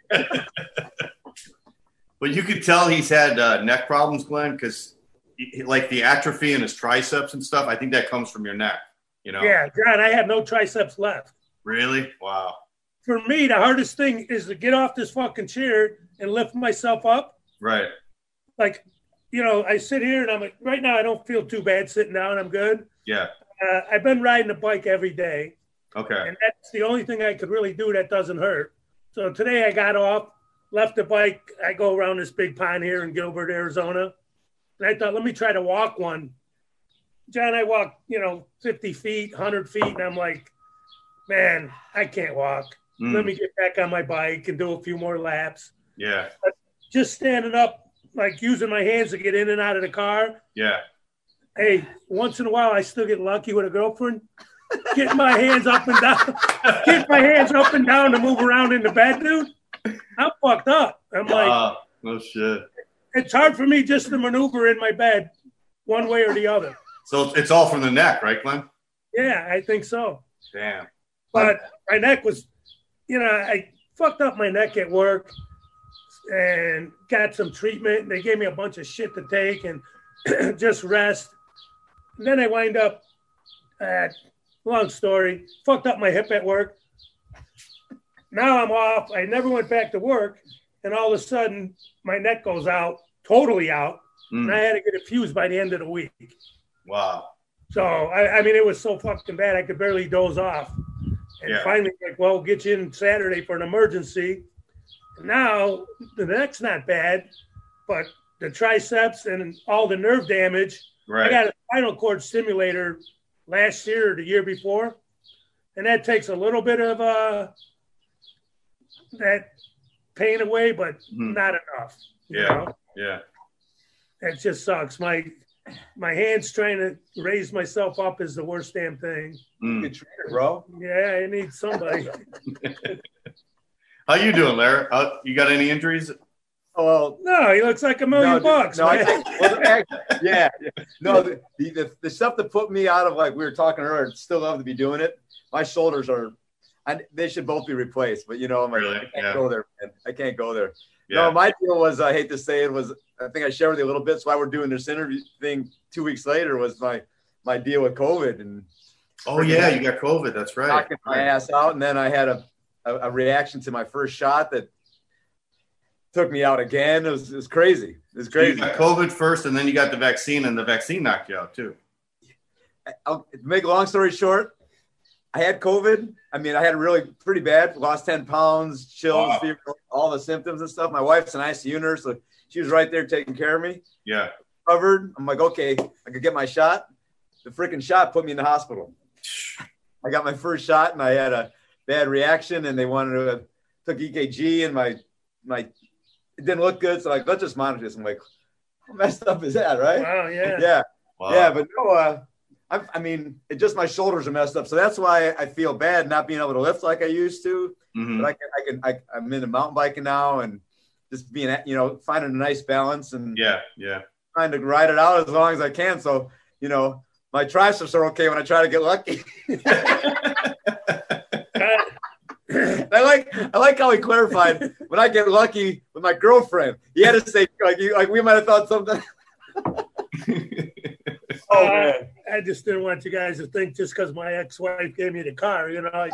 But you could tell he's had uh, neck problems, Glenn, because like the atrophy in his triceps and stuff. I think that comes from your neck. You know?
Yeah, John, I have no triceps left.
Really? Wow.
For me, the hardest thing is to get off this fucking chair and lift myself up.
Right.
Like, you know, I sit here and I'm like, right now I don't feel too bad sitting down. I'm good.
Yeah.
Uh, I've been riding a bike every day,
Okay.
and that's the only thing I could really do that doesn't hurt. So today I got off, left the bike. I go around this big pond here in Gilbert, Arizona. And I thought, let me try to walk one. John, I walked, you know, fifty feet, one hundred feet, and I'm like, man, I can't walk.
Mm.
Let me get back on my bike and do a few more laps.
Yeah.
Just standing up, like using my hands to get in and out of the car.
Yeah.
Hey, once in a while, I still get lucky with a girlfriend. Getting my hands up and down, getting my hands up and down to move around in the bed, dude. I'm fucked up. I'm like,
Uh, no shit.
it's hard for me just to maneuver in my bed one way or the other.
So it's all from the neck, right, Glenn?
Yeah, I think so.
Damn.
But my neck was, you know, I fucked up my neck at work and got some treatment. They gave me a bunch of shit to take and just rest. And then I wind up, uh, long story, fucked up my hip at work. Now I'm off. I never went back to work. And all of a sudden, my neck goes out, totally out.
Mm.
And I had to get it fused by the end of the week.
Wow.
So, I, I mean, it was so fucking bad, I could barely doze off. And
Yeah.
finally, like, well, we'll get you in Saturday for an emergency. Now, the neck's not bad, but the triceps and all the nerve damage.
Right.
I got a spinal cord stimulator last year or the year before, and that takes a little bit of uh, that pain away, but
Mhm.
not enough. you
Yeah.
know?
Yeah.
It just sucks. My my hands trying to raise myself up is the worst damn thing.
Mm.
Good trainer, bro.
Yeah, I need somebody.
How you doing, Larry? How, you got any injuries?
Oh, well,
No, he looks like a million
no,
bucks.
no, I,
man.
well, actually, yeah, yeah. No, the, the the stuff that put me out of, like we were talking earlier, still love to be doing it. My shoulders are, I, they should both be replaced, but you know, I'm like,
Really?
I can't
Yeah.
go there, man. I can't go there.
Yeah.
No, my deal was, I hate to say it, was I think I shared with you a little bit. So why we're doing this interview thing two weeks later was my my deal with COVID and
Oh yeah, you got COVID. That's right.
knocking my ass out, and then I had a, a, a reaction to my first shot that took me out again. It was, it was crazy. It was
So you
crazy.
got COVID first, and then you got the vaccine, and the vaccine knocked you out too.
I'll make a long story short, I had COVID. I mean, I had it really pretty bad. Lost ten pounds, chills,
Wow.
fever, all the symptoms and stuff. My wife's an I C U nurse, so she was right there taking care of me.
Yeah.
Covered. I'm like, okay, I could get my shot. The freaking shot put me in the hospital. I got my first shot, and I had a bad reaction, and they wanted to took E K G, and my my it didn't look good. So like, let's just monitor this. I'm like, how messed up is that, right?
Wow, yeah.
Yeah.
Wow.
Yeah, but no, uh, I, I mean, it just my shoulders are messed up, so that's why I feel bad not being able to lift like I used to.
Mhm.
But I can, I can, I, I'm into mountain biking now, and just being, you know, finding a nice balance and
Yeah. Yeah.
trying to ride it out as long as I can. So, you know, my triceps are okay when I try to get lucky. I like, I like how he clarified when I get lucky with my girlfriend. He had to say like, you, like we might have thought something. Oh
Uh,
man.
I just didn't want you guys to think just because my ex-wife gave me the car, you know. I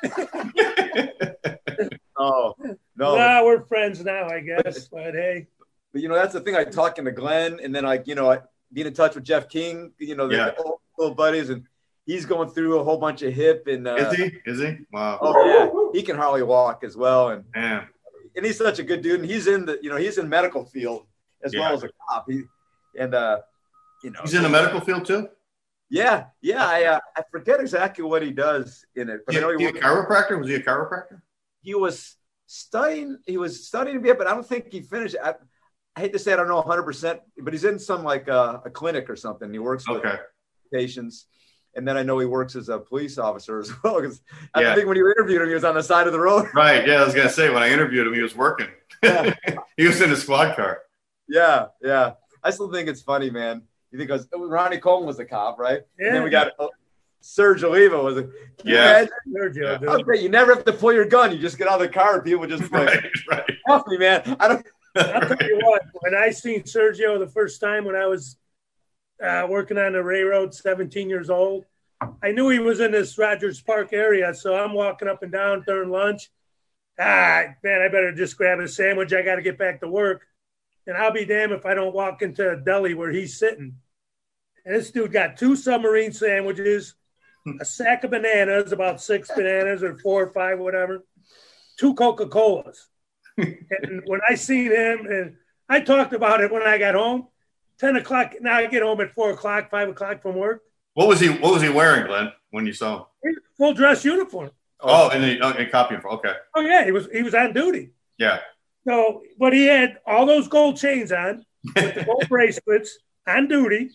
got,
Oh no.
well, we're friends now, I guess. But hey,
But you know, that's the thing. I talking to Glenn, and then like you know, I being in touch with Jeff King. You know, the
Yeah.
old, old buddies, and he's going through a whole bunch of hip and. Uh,
Is he? Is he? Wow.
Oh yeah, he can hardly walk as well, and
Damn.
and he's such a good dude. And he's in the you know he's in medical field as
Yeah.
well as a cop. He and uh, you know
He's in the medical field too.
Yeah, yeah. I uh, I forget exactly what he does in it, but
He,
I know
he
he,
a chiropractor? Was he a chiropractor?
he was studying. He was studying a bit, but I don't think he finished. I, I hate to say I don't know one hundred percent, but he's in some like uh, a clinic or something. He works with
Okay.
patients. And then I know he works as a police officer as well. Because
Yeah.
I think when you interviewed him, he was on the side of the road.
Right. Yeah. I was gonna say when I interviewed him, he was working.
Yeah.
He was in a squad car.
Yeah, yeah. I still think it's funny, man. You think it was, Ronnie Coleman was a cop, right?
Yeah.
And then we got uh, Serge Oliva was a
Yeah.
Sergio, dude.
Okay, you never have to pull your gun. You just get out of the car and people just like,
Right, right.
off me, man. I don't.
I'll tell you what, when I seen Sergio the first time when I was uh, working on the railroad, seventeen years old, I knew he was in this Rogers Park area. So I'm walking up and down during lunch. Ah, man, I better just grab a sandwich. I got to get back to work. And I'll be damned if I don't walk into a deli where he's sitting. And this dude got two submarine sandwiches, a sack of bananas, about six bananas or four or five, whatever, two Coca-Colas. And when I seen him, and I talked about it when I got home, ten o'clock. Now I get home at four o'clock, five o'clock from work.
What was he? What was he wearing, Glenn? When you saw him?
Full dress uniform.
Oh, in the okay, copy. Okay.
Oh yeah, he was he was on duty.
Yeah.
So, but he had all those gold chains on with the gold bracelets on duty.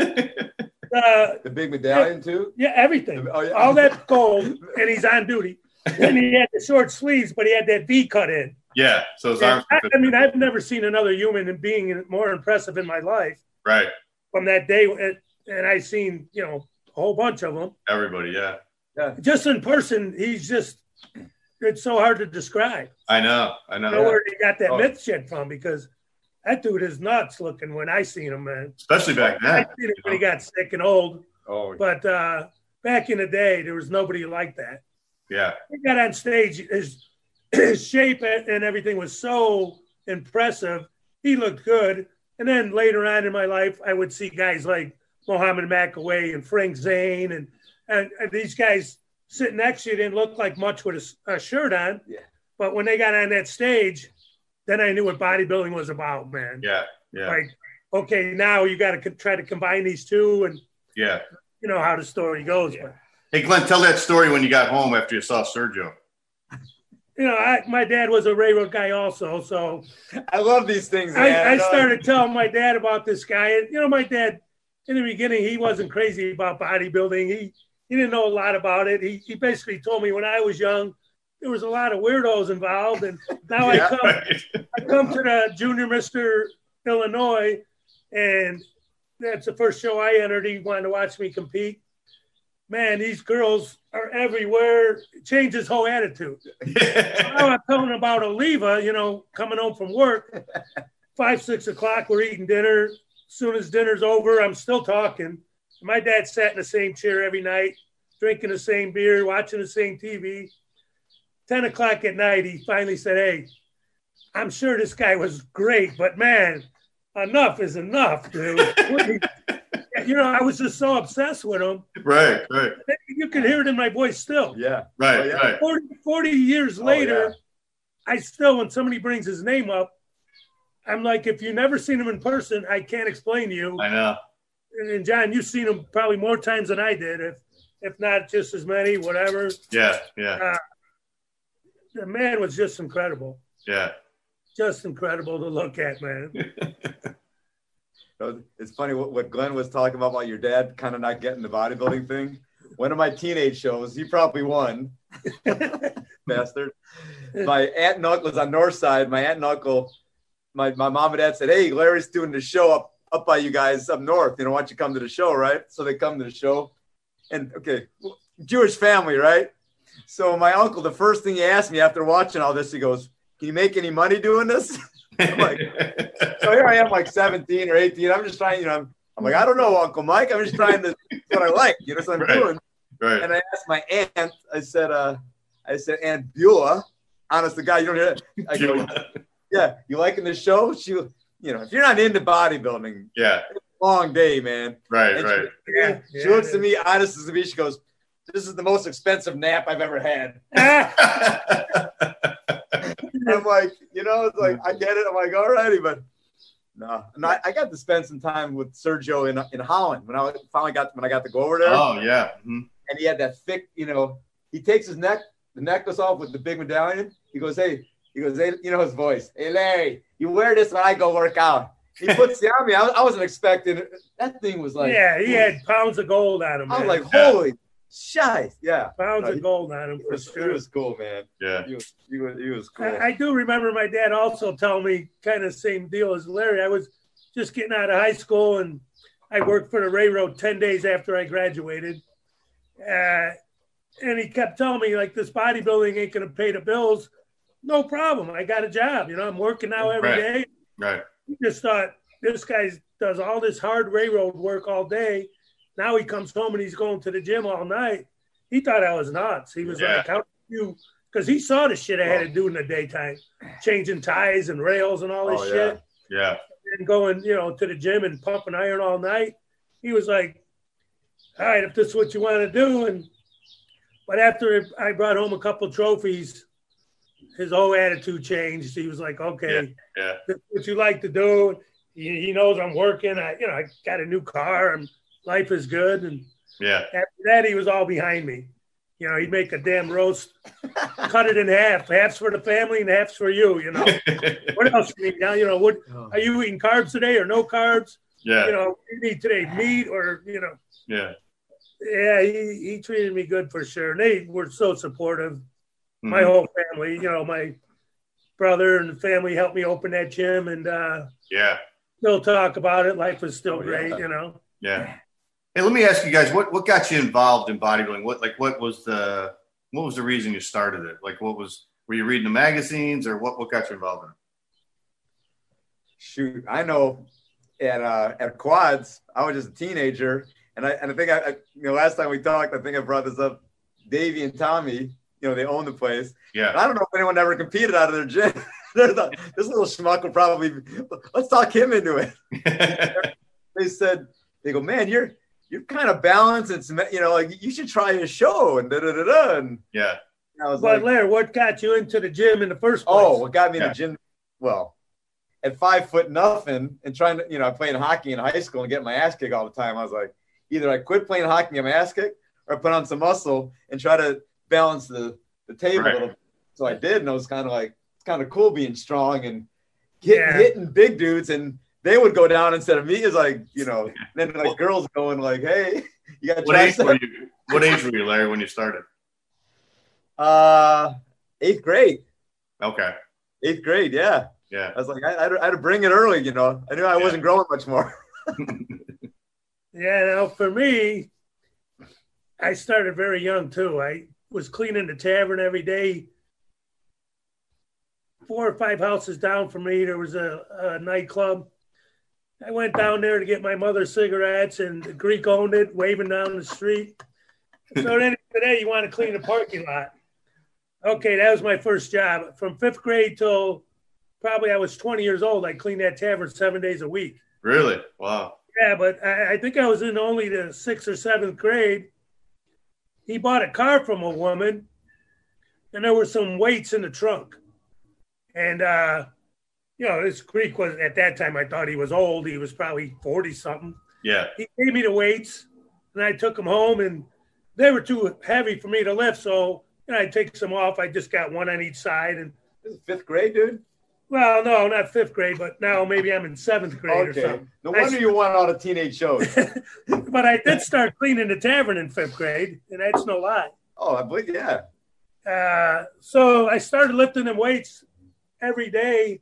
Uh,
The big medallion too.
yeah, everything.
Oh, yeah.
All that gold, and he's on duty. And he had the short sleeves, but he had that V cut in.
Yeah. So his
And
arms.
I, I mean, I've never seen another human being more impressive in my life
Right.
from that day. And, and I seen, you know, a whole bunch of them.
Everybody. Yeah.
Just in person, he's just, it's so hard to describe.
I know. I
I
know.
know where he got that
Oh.
myth shit from, because that dude is nuts looking when I seen him, man.
Especially back
I
then.
seen him when he got sick and old,
Oh,
but uh, back in the day, there was nobody like that.
Yeah.
He got on stage, his, his shape and everything was so impressive. He looked good. And then later on in my life, I would see guys like Mohammed McAway and Frank Zane, and, and, and these guys sitting next to you didn't look like much with a, a shirt on.
Yeah.
But when they got on that stage, then I knew what bodybuilding was about, man.
Yeah. Yeah.
Like, okay, now you got to co- try to combine these two, and
Yeah.
you know how the story goes. But
Hey, Glenn, tell that story when you got home after you saw Sergio.
you know, I, my dad was a railroad guy also, so
I love these things, man.
I, I
know.
started telling my dad about this guy. And, you know, my dad, in the beginning, he wasn't crazy about bodybuilding. He he didn't know a lot about it. He he basically told me when I was young, there was a lot of weirdos involved. And now
Yeah.
I come I come to the Junior Mister Illinois, and that's the first show I entered. He wanted to watch me compete. Man, these girls are everywhere. Changed his whole attitude. Now I'm telling about Oliva, you know, coming home from work, five, six o'clock, we're eating dinner. As soon as dinner's over, I'm still talking. My dad sat in the same chair every night, drinking the same beer, watching the same T V. ten o'clock at night, he finally said, hey, I'm sure this guy was great, but man, enough is enough, dude. You know, I was just so obsessed with him.
Right, right,
You can hear it in my voice still.
Yeah.
right,
Oh, yeah.
right.
forty, forty years later,
yeah.
I still, when somebody brings his name up, I'm like, if you've never seen him in person, I can't explain to you.
I know.
And, and John, you've seen him probably more times than I did, if if not just as many, whatever.
Yeah, yeah,
Uh, the man was just incredible.
yeah.
Just incredible to look at, man.
It's funny what, what Glenn was talking about about your dad kind of not getting the bodybuilding thing. One of my teenage shows, he probably won. Bastard. My aunt and uncle was on North Side. My aunt and uncle, my, my mom and dad said, hey, Larry's doing the show up, up by you guys up north. You know, why don't you come to the show, right? So they come to the show. And, okay, Jewish family, right? So my uncle, the first thing he asked me after watching all this, he goes, can you make any money doing this? I'm like, so here I am, like seventeen or eighteen. I'm just trying, you know, I'm, I'm like, I don't know, Uncle Mike. I'm just trying to do what I like. You know what I'm
Right.
doing?
Right.
And I asked my aunt, I said, uh, I said, Aunt Beulah, honest to God, you don't hear that. I go, yeah, you liking the show? She, you know, if you're not into bodybuilding,
Yeah,
long day, man.
right,
And
right.
She,
Yeah,
she
yeah,
looks
it
at me, honest as to me, she goes, this is the most expensive nap I've ever had. I'm like, you know, it's like, I get it. I'm like, all righty, but no. And I, I got to spend some time with Sergio in in Holland when I finally got, when I got to go over there.
Oh, yeah. Mhm.
And he had that thick, you know, he takes his neck, the necklace off with the big medallion. He goes, hey, he goes, hey, you know his voice. Hey, Larry, you wear this when I go work out. He puts it on me. I, I wasn't expecting it. That thing was like,
yeah, he had pounds of gold on him.
I was
Man.
like, holy shit. Yeah.
pounds
No,
of
he-
gold on him
He
for
was, he
sure.
was cool, man.
Yeah.
He was, he was, he was cool.
I, I do remember my dad also telling me kind of the same deal as Larry. I was just getting out of high school, and I worked for the railroad ten days after I graduated. Uh, and he kept telling me, like, this bodybuilding ain't going to pay the bills. No problem. I got a job. You know, I'm working now every
right.
day.
Right.
He just thought, this guy does all this hard railroad work all day. Now he comes home and he's going to the gym all night. He thought I was nuts. He was
yeah.
like, how do you – because he saw the shit I had to do in the daytime, changing ties and rails and all this
oh,
shit.
Yeah. yeah.
And going, you know, to the gym and pumping iron all night. He was like, all right, if this is what you want to do. And But after I brought home a couple trophies, his whole attitude changed. He was like, okay,
yeah, yeah.
this is what you like to do. He, he knows I'm working. I, you know, I got a new car and life is good. And
yeah,
after that, he was all behind me. You know, he'd make a damn roast, cut it in half. Half's for the family and half's for you, you know. What else you need now? You know, what are you eating carbs today or no carbs?
Yeah.
You know, what do you need today, meat or, you know.
Yeah.
Yeah, he, he treated me good for sure. And they were so supportive. Mm-hmm. My whole family, you know, my brother and the family helped me open that gym, and uh,
yeah,
still talk about it. Life was still
oh,
great,
yeah.
you know.
Yeah. Hey, let me ask you guys, what, what got you involved in bodybuilding? What like what was the what was the reason you started it? Like, what was were you reading the magazines, or what what got you involved in it?
Shoot, I know at uh, at Quads, I was just a teenager, and I and I think I, I you know last time we talked, I think I brought this up. Davey and Tommy, you know, they own the place.
Yeah.
And I don't know if anyone ever competed out of their gym. the, this little schmuck will probably let's talk him into it. They said, they go, man, you're you're kind of balanced. It's, you know, like you should try his show and da da da da. And
yeah.
I was
but
like,
Larry, what got you into the gym in the first place?
Oh, what got me
yeah.
in the gym? Well, at five foot nothing and trying to, you know, playing hockey in high school and getting my ass kicked all the time. I was like, either I quit playing hockey and get my ass kicked, or I put on some muscle and try to balance the, the table
right.
a little bit. So I did, and it was kind of like, it's kind of cool being strong and hit,
yeah.
hitting big dudes, and they would go down instead of me. It's like, you know, then like well, girls going like, hey, you got to
what age were you? What age were you, Larry, when you started?
Uh, eighth grade.
Okay.
Eighth grade, yeah.
Yeah.
I was like, I, I had to bring it early, you know. I knew I
yeah.
wasn't growing much more.
Yeah, now for me, I started very young too. I was cleaning the tavern every day. Four or five houses down from me, there was a, a nightclub. I went down there to get my mother cigarettes, and the Greek owned it, waving down the street. So then today you want to clean the parking lot. Okay, that was my first job. From fifth grade till probably I was twenty years old, I cleaned that tavern seven days a week.
Really? Wow.
Yeah, but I, I think I was in only the sixth or seventh grade. He bought a car from a woman, and there were some weights in the trunk. And, uh, you know, this Greek was, at that time, I thought he was old. He was probably forty-something.
Yeah.
He gave me the weights, and I took them home, and they were too heavy for me to lift. So, you know, I take some off. I just got one on each side. And
this is fifth grade, dude?
Well, no, not fifth grade, but now maybe I'm in seventh grade
okay.
or something.
No wonder I, you won all the teenage shows.
But I did start cleaning the tavern in fifth grade, and that's no lie.
Oh, I believe, yeah.
Uh, so I started lifting them weights every day.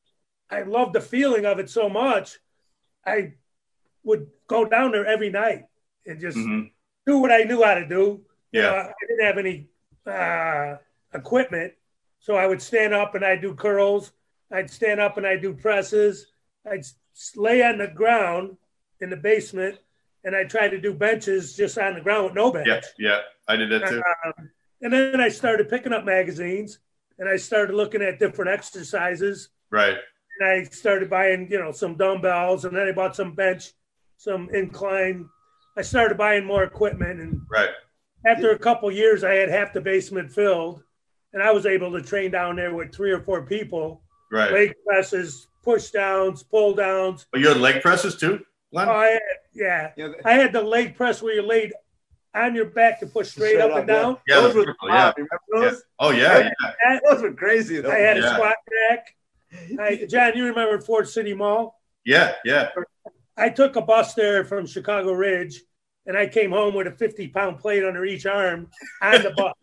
I loved the feeling of it so much. I would go down there every night and just mm-hmm. do what I knew how to do.
Yeah.
You know, I didn't have any uh, equipment, so I would stand up and I'd do curls. I'd stand up and I'd do presses. I'd lay on the ground in the basement, and I'd try to do benches just on the ground with no bench.
Yeah, yeah, I did that too.
Um, and then I started picking up magazines, and I started looking at different exercises.
Right.
And I started buying, you know, some dumbbells, and then I bought some bench, some incline. I started buying more equipment, and
right.
after a couple of years, I had half the basement filled, and I was able to train down there with three or four people.
Right.
Leg presses, push downs, pull downs.
Oh, you had leg presses too, Glenn?
Oh, I had, yeah. yeah. I had the leg press where you laid on your back to push straight, straight up, up and down.
Yeah,
those were
cool. yeah.
Remember those?
Yeah. Oh, yeah, yeah.
Those were crazy, though.
I had
yeah.
a squat rack. I, John, you remember Ford City Mall?
Yeah, yeah.
I took a bus there from Chicago Ridge, and I came home with a fifty-pound plate under each arm on the bus.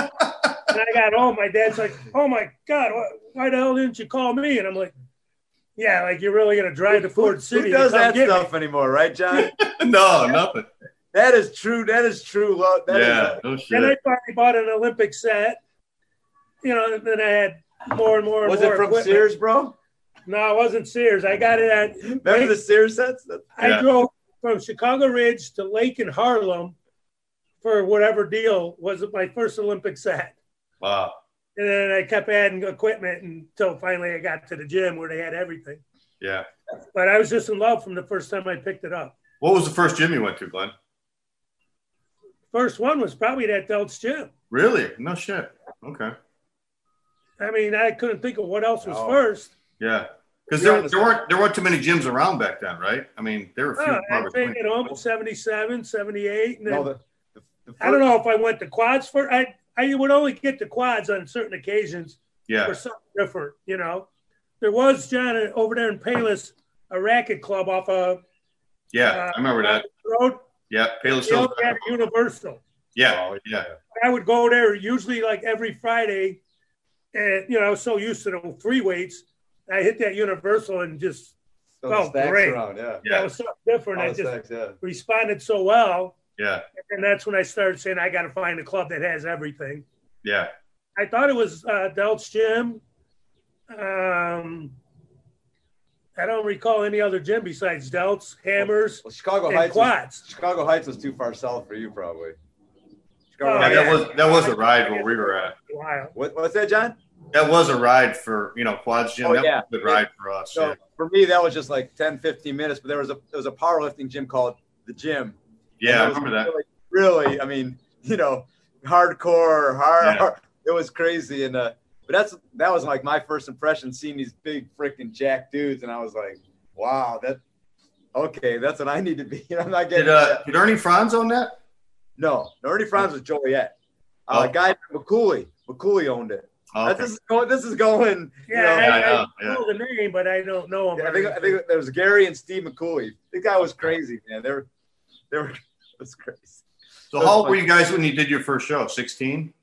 And I got home. My dad's like, "Oh my God, why the hell didn't you call me?" And I'm like, Yeah, like you're really gonna drive to Ford
Who,
City.
who does
to come
that stuff
me.
anymore, right, John?
no, nothing.
That is true. That is true love. That
yeah,
is,
no
Then I
shit.
finally bought an Olympic set. You know, and then I had more and more and
was
more
it from
equipment.
Sears, bro?
No, it wasn't Sears. I got it at.
Remember the Sears sets?
I
Yeah.
drove from Chicago Ridge to Lake in Harlem for whatever deal was my first Olympic set.
Wow.
And then I kept adding equipment until finally I got to the gym where they had everything.
Yeah.
But I was just in love from the first time I picked it up.
What was the first gym you went to, Glenn?
First one was probably that Delts gym.
Really? No shit. Okay.
I mean, I couldn't think of what else was
Oh.
first.
Yeah. Because
You're
there,
on the
there weren't there weren't too many gyms around back then, right? I mean, there were a few.
Oh, I
probably
trained
between.
at home in seventy-seven, seventy-eight. And then,
No, the, the, the
I don't know if I went to quads for I I would only get to quads on certain occasions
Yeah.
for something different, you know. There was, John, over there in Payless, a racket club off of
Yeah.
uh,
I remember that.
road.
Yeah. Payless
They
Hills.
only had a Universal.
Yeah.
Oh,
Yeah.
I would go there usually like every Friday, and you know I was so used to the free weights, I hit that Universal and just
so
felt
stacks
great.
around, yeah.
Yeah.
that was something different.
All
I
the
just
stacks, yeah.
responded so well,
Yeah.
and that's when I started saying I got to find a club that has everything.
Yeah.
I thought it was uh, Delts Gym. Um, I don't recall any other gym besides Delts, Hammers,
Well, Chicago
and
Heights. Was,
Quads.
Chicago Heights was too far south for you, probably.
Oh,
Yeah,
Chicago
that
Heights.
was that was a ride where we were at.
Wow.
What, what's that, John?
That was a ride for you know quads gym.
Oh,
that
yeah.
was a good ride for us.
So
yeah.
for me, that was just like ten, fifteen minutes. But there was a there was a powerlifting gym called the Gym.
Yeah, I
And it was
remember that.
Really, really, I mean, you know, hardcore, hard.
Yeah.
hard it was crazy, and uh, but that's that was like my first impression, seeing these big freaking jack dudes, and I was like, wow, that okay, that's what I need to be. I'm not getting
Did uh,
that.
did Ernie Franz own that?
No, Ernie Franz was Joliet. Uh,
Oh.
A guy McCooley, McCooley owned it.
Oh,
That's
okay.
this is going. This is going.
Yeah,
you know,
I,
Yeah, I
I,
know,
know the name, but I don't know him.
Yeah, I think I think there was Gary and Steve McCooley. The guy was crazy, man. They were, they were, it was crazy.
So how old were you guys when you did your first show? sixteen?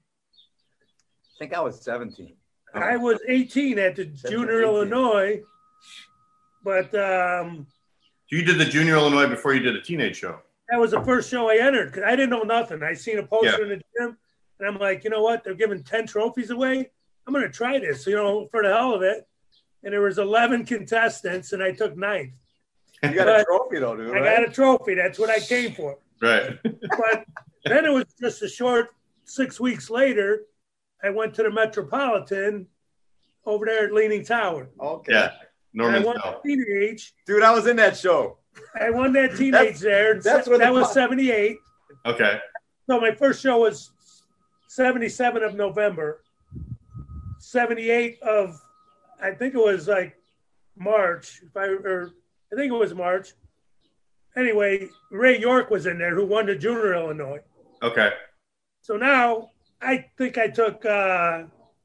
I think I was seventeen.
I was eighteen at the Junior
eighteen.
Illinois, but um,
So you did the Junior Illinois before you did a teenage show.
that was the first show I entered because I didn't know nothing. I seen a poster
Yeah.
in the gym, and I'm like, you know what? They're giving ten trophies away. I'm going to try this, you know, for the hell of it. And there was eleven contestants, and I took ninth.
You got
But
a trophy though, dude.
I
Right?
got a trophy. That's what I came for.
Right.
But then it was just a short six weeks later, I went to the Metropolitan over there at Leaning Tower.
Okay.
Yeah.
And I
Norman
won
Bell.
teenage.
Dude, I was in that show.
I won that teenage
That's-
there. and
that's
se-
where the
that was
pop-
seventy-eight.
Okay.
So my first show was seventy-seven of November. seventy-eight of, I think it was like March. If I or I think it was March. Anyway, Ray York was in there, who won the Junior Illinois.
Okay.
So now I think I took. Uh,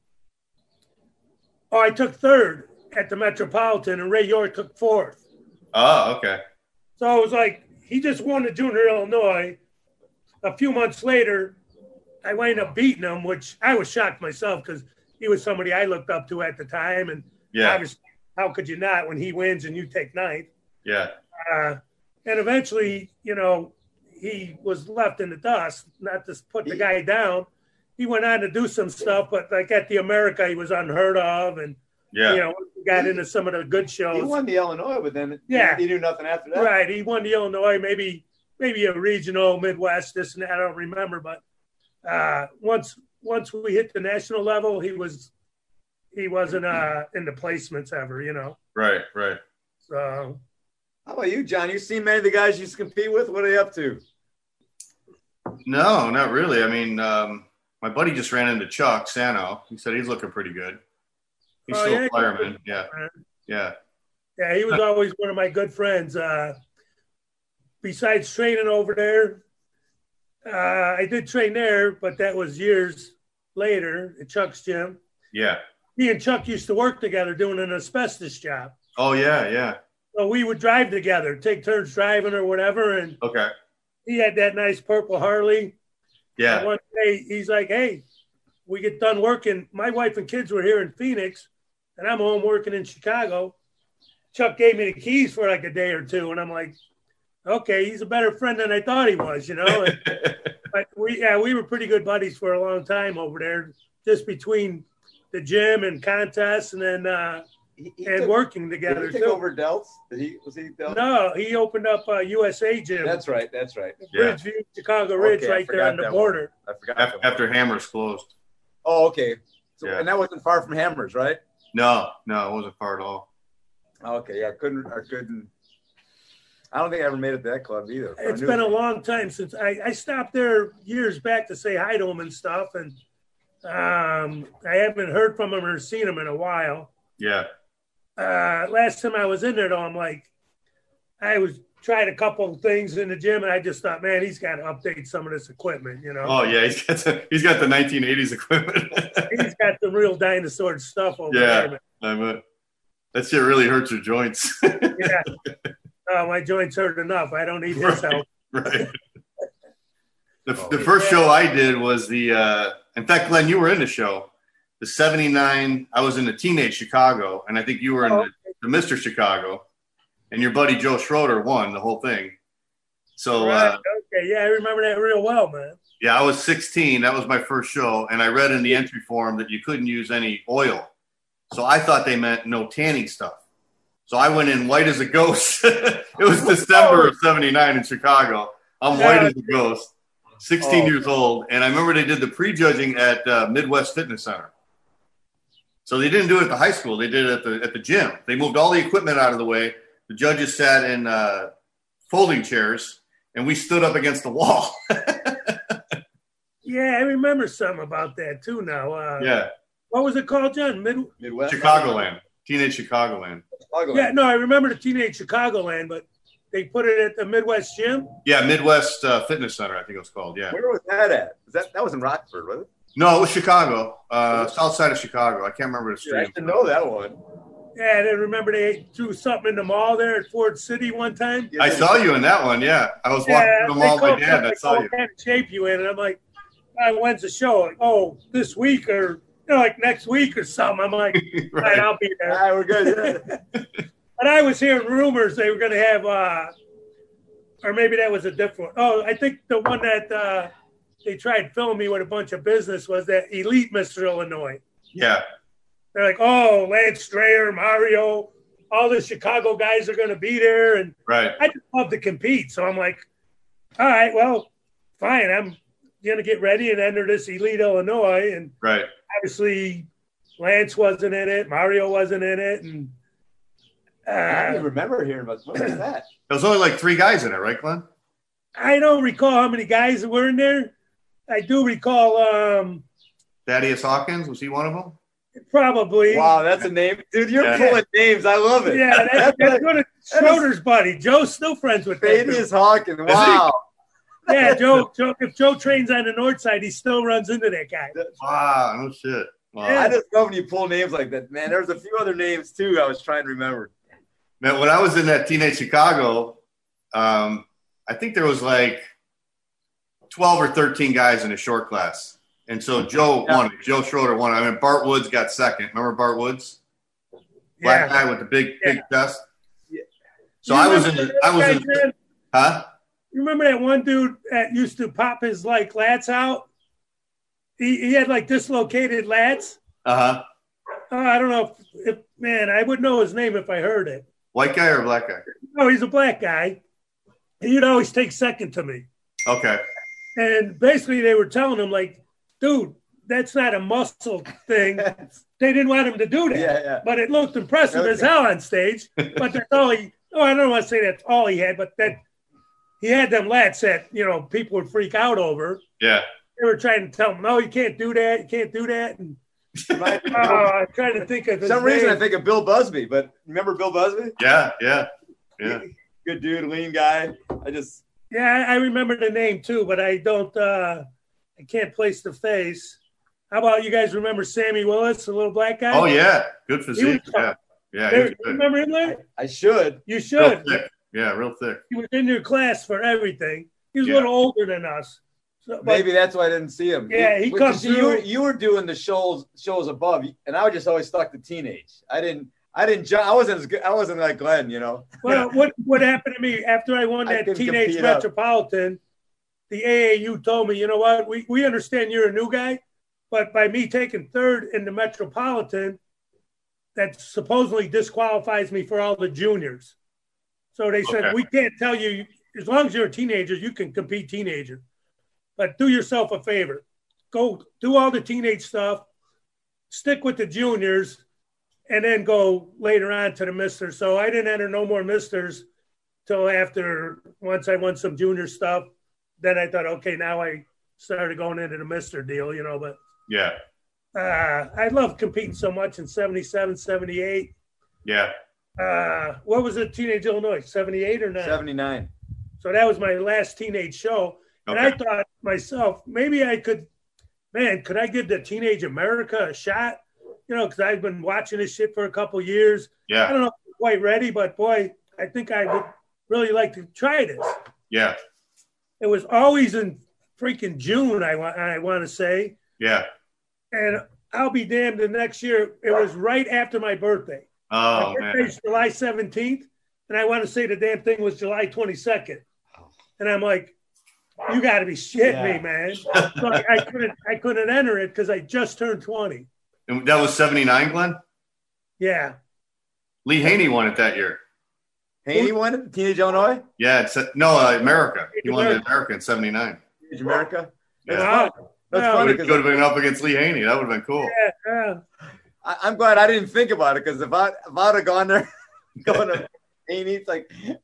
oh, I took third at the Metropolitan, and Ray York took fourth.
Oh, okay.
So it was like he just won the Junior Illinois. A few months later, I wound up beating him, which I was shocked myself because he was somebody I looked up to at the time. And
Yeah.
obviously, how could you not when he wins and you take ninth?
Yeah.
Uh, and eventually, you know, he was left in the dust, not to put the guy down. He went on to do some stuff, but like at the America, he was unheard of. And,
Yeah.
you know, he got into some of the good shows.
He won the Illinois, but then
Yeah.
he knew nothing after that.
Right. He won the Illinois, maybe maybe a regional, Midwest, this and that. I don't remember. But uh, once once we hit the national level, he was he wasn't uh, in the placements ever, you know.
Right. Right.
So
How about you, John? You seen many of the guys you used to compete with? What are they up to?
No, not really. I mean, um, my buddy just ran into Chuck Sano. He said he's looking pretty good. He's
Oh,
still
yeah,
a fireman. Yeah.
uh,
Yeah.
yeah, he was always one of my good friends. Uh, besides training over there, uh, I did train there, but that was years later at Chuck's gym.
Yeah.
Me and Chuck used to work together doing an asbestos job.
Oh, yeah. Yeah.
So we would drive together, take turns driving or whatever. And
Okay.
he had that nice purple Harley.
Yeah.
And one day he's like, hey, we get done working. My wife and kids were here in Phoenix, and I'm home working in Chicago. Chuck gave me the keys for like a day or two, and I'm like, okay, he's a better friend than I thought he was, you know. And, but we, yeah, we were pretty good buddies for a long time over there, just between the gym and contests, and then uh,
He, he
and
took,
working together.
Did he take
too.
over Delts? Did he? Was he Delts?
No, he opened up a U S A gym.
That's right. That's right.
Bridgeview, Chicago Ridge,
Okay, I
right there
forgot
on the
that
border.
I forgot.
After,
that one.
after Hammers closed.
Oh, okay. So,
Yeah.
and that wasn't far from Hammers, right?
No, no, it wasn't far at all.
Okay, yeah, I couldn't. I couldn't. I don't think I ever made it to that club either.
It's
I
been
knew-
a long time since I, I stopped there years back to say hi to him and stuff, and um, I haven't heard from him or seen him in a while.
Yeah.
Uh, last time I was in there, though, I'm like, I was tried a couple of things in the gym, and I just thought, man, he's got to update some of this equipment, you know.
Oh yeah, he's got the, he's got the nineteen eighties equipment.
He's got the real dinosaur stuff over
Yeah.
there.
I bet. That shit really hurts your joints.
Man. Yeah. Oh, my joints hurt enough. I don't need his help.
Right. The, the first show I did was the, uh, in fact, Glenn, you were in the show. The seventy-nine, I was in the Teenage Chicago, and I think you were in
Oh,
the, the Mister Chicago, and your buddy Joe Schroeder won the whole thing. So,
Right.
uh,
Okay. Yeah, I remember that real well, man.
yeah, I was sixteen. That was my first show, and I read in the entry form that you couldn't use any oil. So I thought they meant no tanning stuff. So I went in white as a ghost. It was December of seventy-nine in Chicago. I'm white as a ghost, sixteen
Oh.
years old. And I remember they did the prejudging at uh, Midwest Fitness Center. So they didn't do it at the high school. They did it at the, at the gym. They moved all the equipment out of the way. The judges sat in uh, folding chairs, and we stood up against the wall.
Yeah, I remember something about that too now. Uh,
Yeah,
What was it called, John? Mid-
Midwest.
Chicagoland, Teenage Chicagoland.
Chicagoland.
yeah, no, I remember the Teenage Chicagoland, but they put it at the Midwest Gym.
Yeah, Midwest uh, Fitness Center, I think it was called. Yeah.
Where was that at? Was that that was in Rockford, was it?
No, it was Chicago, uh, south side of Chicago. I can't remember the
Yeah, I
street.
should know that one.
Yeah, and I remember they threw something in the mall there at Ford City one time.
I saw you in that one. Yeah, I was walking
Yeah,
through the
they
mall with my
called-
dad. And I
they
saw
called
you.
What kind of shape you in? And I'm like, uh, when's the show? Like, oh, this week or you know, like next week or something. I'm like, all right,
Right.
I'll be there.
Ah, we're good.
But I was hearing rumors they were going to have, uh, or maybe that was a different one. Oh, I think the one that uh, they tried filming me with a bunch of business was that Elite Mister Illinois.
Yeah,
They're like, oh, Lance Strayer, Mario, all the Chicago guys are going to be there. And
right.
I just love to compete. So I'm like, all right, well, fine. I'm going to get ready and enter this Elite Illinois. And
Right.
obviously, Lance wasn't in it. Mario wasn't in it. And
I don't even
uh,
remember hearing about what was that?
There was only like three guys in it, right, Glenn?
I don't recall how many guys were in there. I do recall um,
Thaddeus Hawkins, was he one of them?
probably.
Wow, that's a name, dude. You're
Yeah.
pulling names. I love it.
Yeah, that's, that's one of Schroeder's buddy. Joe's still friends with that dude.
Thaddeus Hawkins. Wow.
Yeah, Joe, Joe. If Joe trains on the north side, he still runs into that guy.
Wow, no shit. Wow.
Yeah.
I just love when you pull names like that, man. There's a few other names too. I was trying to remember.
Man, when I was in that Teenage Chicago, um, I think there was like twelve or thirteen guys in a short class. And so Joe
Yeah.
won it. Joe Schroeder won it. I mean, Bart Woods got second. Remember Bart Woods? Black
Yeah.
guy with the big, big chest.
Yeah.
So
You
I was in
remember
the, I was
that
in
guy,
the,
Jen?
huh?
You remember that one dude that used to pop his like lats out? He, he had like dislocated lats.
Uh-huh.
Uh, I don't know if, if man, I would know his name if I heard it.
White guy or black guy?
No, he's a black guy. He'd always take second to me.
Okay.
And basically they were telling him like, dude, that's not a muscle thing. They didn't want him to do that.
Yeah, yeah.
But it looked impressive as hell on stage. But that's all he, oh, I don't want to say that's all he had, but that he had them lats that, you know, people would freak out over.
Yeah.
They were trying to tell him, no, you can't do that. You can't do that. And
Right.
uh, I'm trying to think of
For
his
some reason,
name.
I think of Bill Busby, but remember Bill Busby?
Yeah. Yeah. Yeah.
Good dude, lean guy. I just,
Yeah, I remember the name too, but I don't, uh, I can't place the face. How about you guys remember Sammy Willis, the little black guy?
Oh, yeah. Good
He was
physique.
tough.
Yeah. Yeah. He
There-
was
you
good.
remember him there?
I should.
You
Real
should.
thick. Yeah. Real thick.
He was in your class for everything. He was
Yeah.
a little older than us. So, but
Maybe that's why I didn't see him.
Yeah, he
Because
comes
you were,
through-
you were doing the shows shows above, and I was just always stuck to teenage. I didn't. I didn't. Ju- I wasn't as good. I wasn't like Glenn, you know.
Well, what what happened to me after I won
I
that
couldn't
teenage
compete up.
metropolitan? The A A U told me, you know what? We we understand you're a new guy, but by me taking third in the metropolitan, that supposedly disqualifies me for all the juniors. So they said,
Okay.
we can't tell you, as long as you're a teenager, you can compete teenager. But do yourself a favor. Go do all the teenage stuff, stick with the juniors, and then go later on to the misters. So I didn't enter no more misters till after, once I won some junior stuff. Then I thought, okay, now I started going into the mister deal, you know, but
Yeah.
uh, I loved competing so much in seventy-seven, seventy-eight.
Yeah.
Uh, what was it, Teenage Illinois, seventy-eight or not?
seventy-nine.
So that was my last teenage show. And I
Okay.
thought myself, maybe I could, man, could I give the Teenage America a shot? You know, because I've been watching this shit for a couple years. I
Yeah.
don't know if I'm quite ready, but boy, I think I would really like to try this.
Yeah.
It was always in freaking June, I, wa- I want to say.
Yeah.
And I'll be damned, the next year, it was right after my birthday.
Oh,
My
man.
birthday's July seventeenth, and I want to say the damn thing was July twenty-second. And I'm like, you got to be shitting
Yeah.
me, man. So I, I couldn't I couldn't enter it because I just turned twenty.
And that was seventy-nine, Glenn?
Yeah.
Lee Haney won it that year.
Haney won it? Teenage Illinois?
Yeah. It's no, uh, America. He won the
America.
America in seventy-nine.
Teenage America?
Yeah.
Wow.
That's
Wow.
funny
Could
because
have been up against Lee Haney. That would have been cool.
Yeah, uh,
I, I'm glad I didn't think about it because if I if I'd have gone there, going to Haney, it's like,
yeah,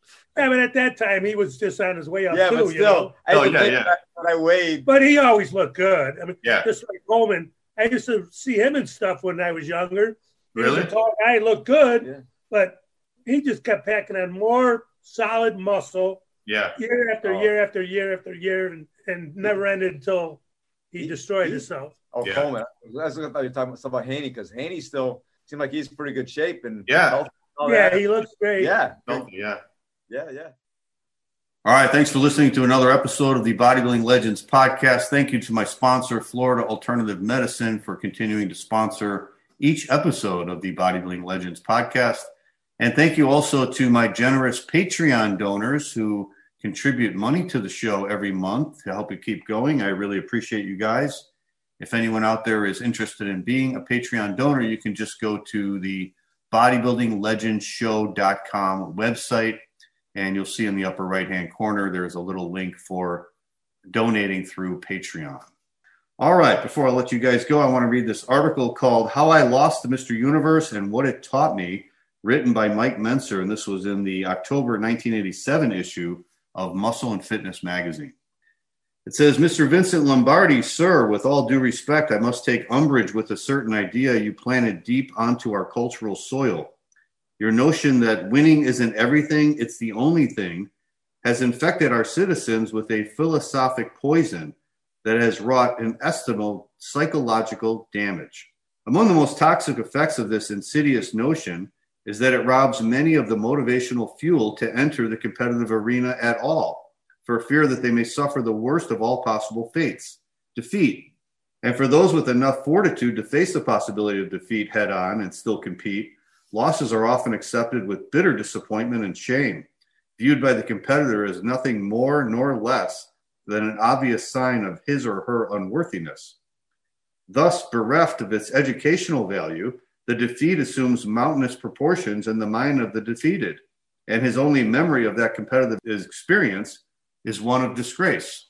but at that time, he was just on his way up,
yeah,
too,
but
you know?
still, I
Oh,
used to
yeah,
think
yeah.
back when I weighed.
But he always looked good. I mean,
Yeah.
just like Coleman. I used to see him and stuff when I was younger. He was
Really?
a tall guy, looked good,
Yeah.
but he just kept packing on more solid muscle
Yeah.
year after
Oh.
year after year after year, and, and never ended until he
He-
destroyed
he-
himself.
Oh,
Yeah.
Coleman. That's what I thought you were talking about, about Haney because Haney still seemed like he's in pretty good shape and
Yeah.
healthy and all
Yeah,
that.
he looks great.
yeah,
Healthy, yeah.
yeah, yeah.
All right. Thanks for listening to another episode of the Bodybuilding Legends podcast. Thank you to my sponsor, Florida Alternative Medicine, for continuing to sponsor each episode of the Bodybuilding Legends podcast. And thank you also to my generous Patreon donors who contribute money to the show every month to help it keep going. I really appreciate you guys. If anyone out there is interested in being a Patreon donor, you can just go to the bodybuilding legends show dot com website, and you'll see in the upper right-hand corner, there's a little link for donating through Patreon. All right, before I let you guys go, I want to read this article called How I Lost to Mister Universe and What It Taught Me, written by Mike Menser, and this was in the October nineteen eighty-seven issue of Muscle and Fitness magazine. It says, Mister Vincent Lombardi, sir, with all due respect, I must take umbrage with a certain idea you planted deep onto our cultural soil. Your notion that winning isn't everything, it's the only thing, has infected our citizens with a philosophic poison that has wrought inestimable psychological damage. Among the most toxic effects of this insidious notion is that it robs many of the motivational fuel to enter the competitive arena at all, for fear that they may suffer the worst of all possible fates, defeat. And for those with enough fortitude to face the possibility of defeat head on and still compete, losses are often accepted with bitter disappointment and shame, viewed by the competitor as nothing more nor less than an obvious sign of his or her unworthiness. Thus, bereft of its educational value, the defeat assumes mountainous proportions in the mind of the defeated, and his only memory of that competitive experience is one of disgrace.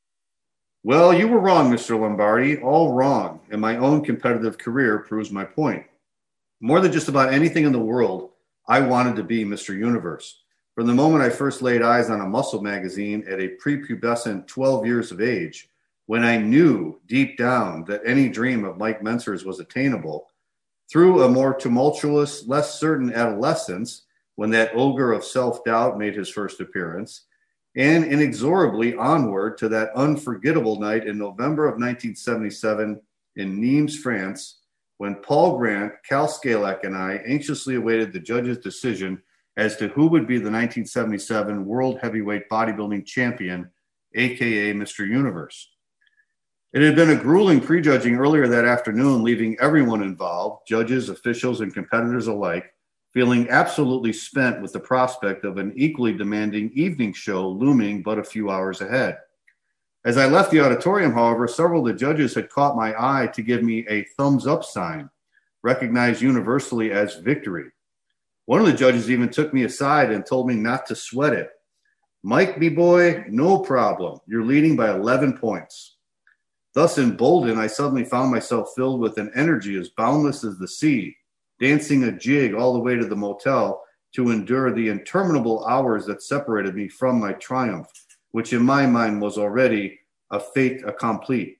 Well, you were wrong, Mister Lombardi, all wrong, and my own competitive career proves my point. More than just about anything in the world, I wanted to be Mister Universe. From the moment I first laid eyes on a muscle magazine at a prepubescent twelve years of age, when I knew deep down that any dream of Mike Menser's was attainable, through a more tumultuous, less certain adolescence, when that ogre of self-doubt made his first appearance, and inexorably onward to that unforgettable night in November of nineteen seventy-seven in Nimes, France, when Paul Grant, Cal Scalek, and I anxiously awaited the judge's decision as to who would be the nineteen seventy-seven World Heavyweight Bodybuilding Champion, a k a. Mister Universe. It had been a grueling prejudging earlier that afternoon, leaving everyone involved, judges, officials, and competitors alike, feeling absolutely spent with the prospect of an equally demanding evening show looming but a few hours ahead. As I left the auditorium, however, several of the judges had caught my eye to give me a thumbs up sign, recognized universally as victory. One of the judges even took me aside and told me not to sweat it. "Mike, me boy, no problem. You're leading by eleven points. Thus emboldened, I suddenly found myself filled with an energy as boundless as the sea, dancing a jig all the way to the motel to endure the interminable hours that separated me from my triumph, which in my mind was already a fait accompli.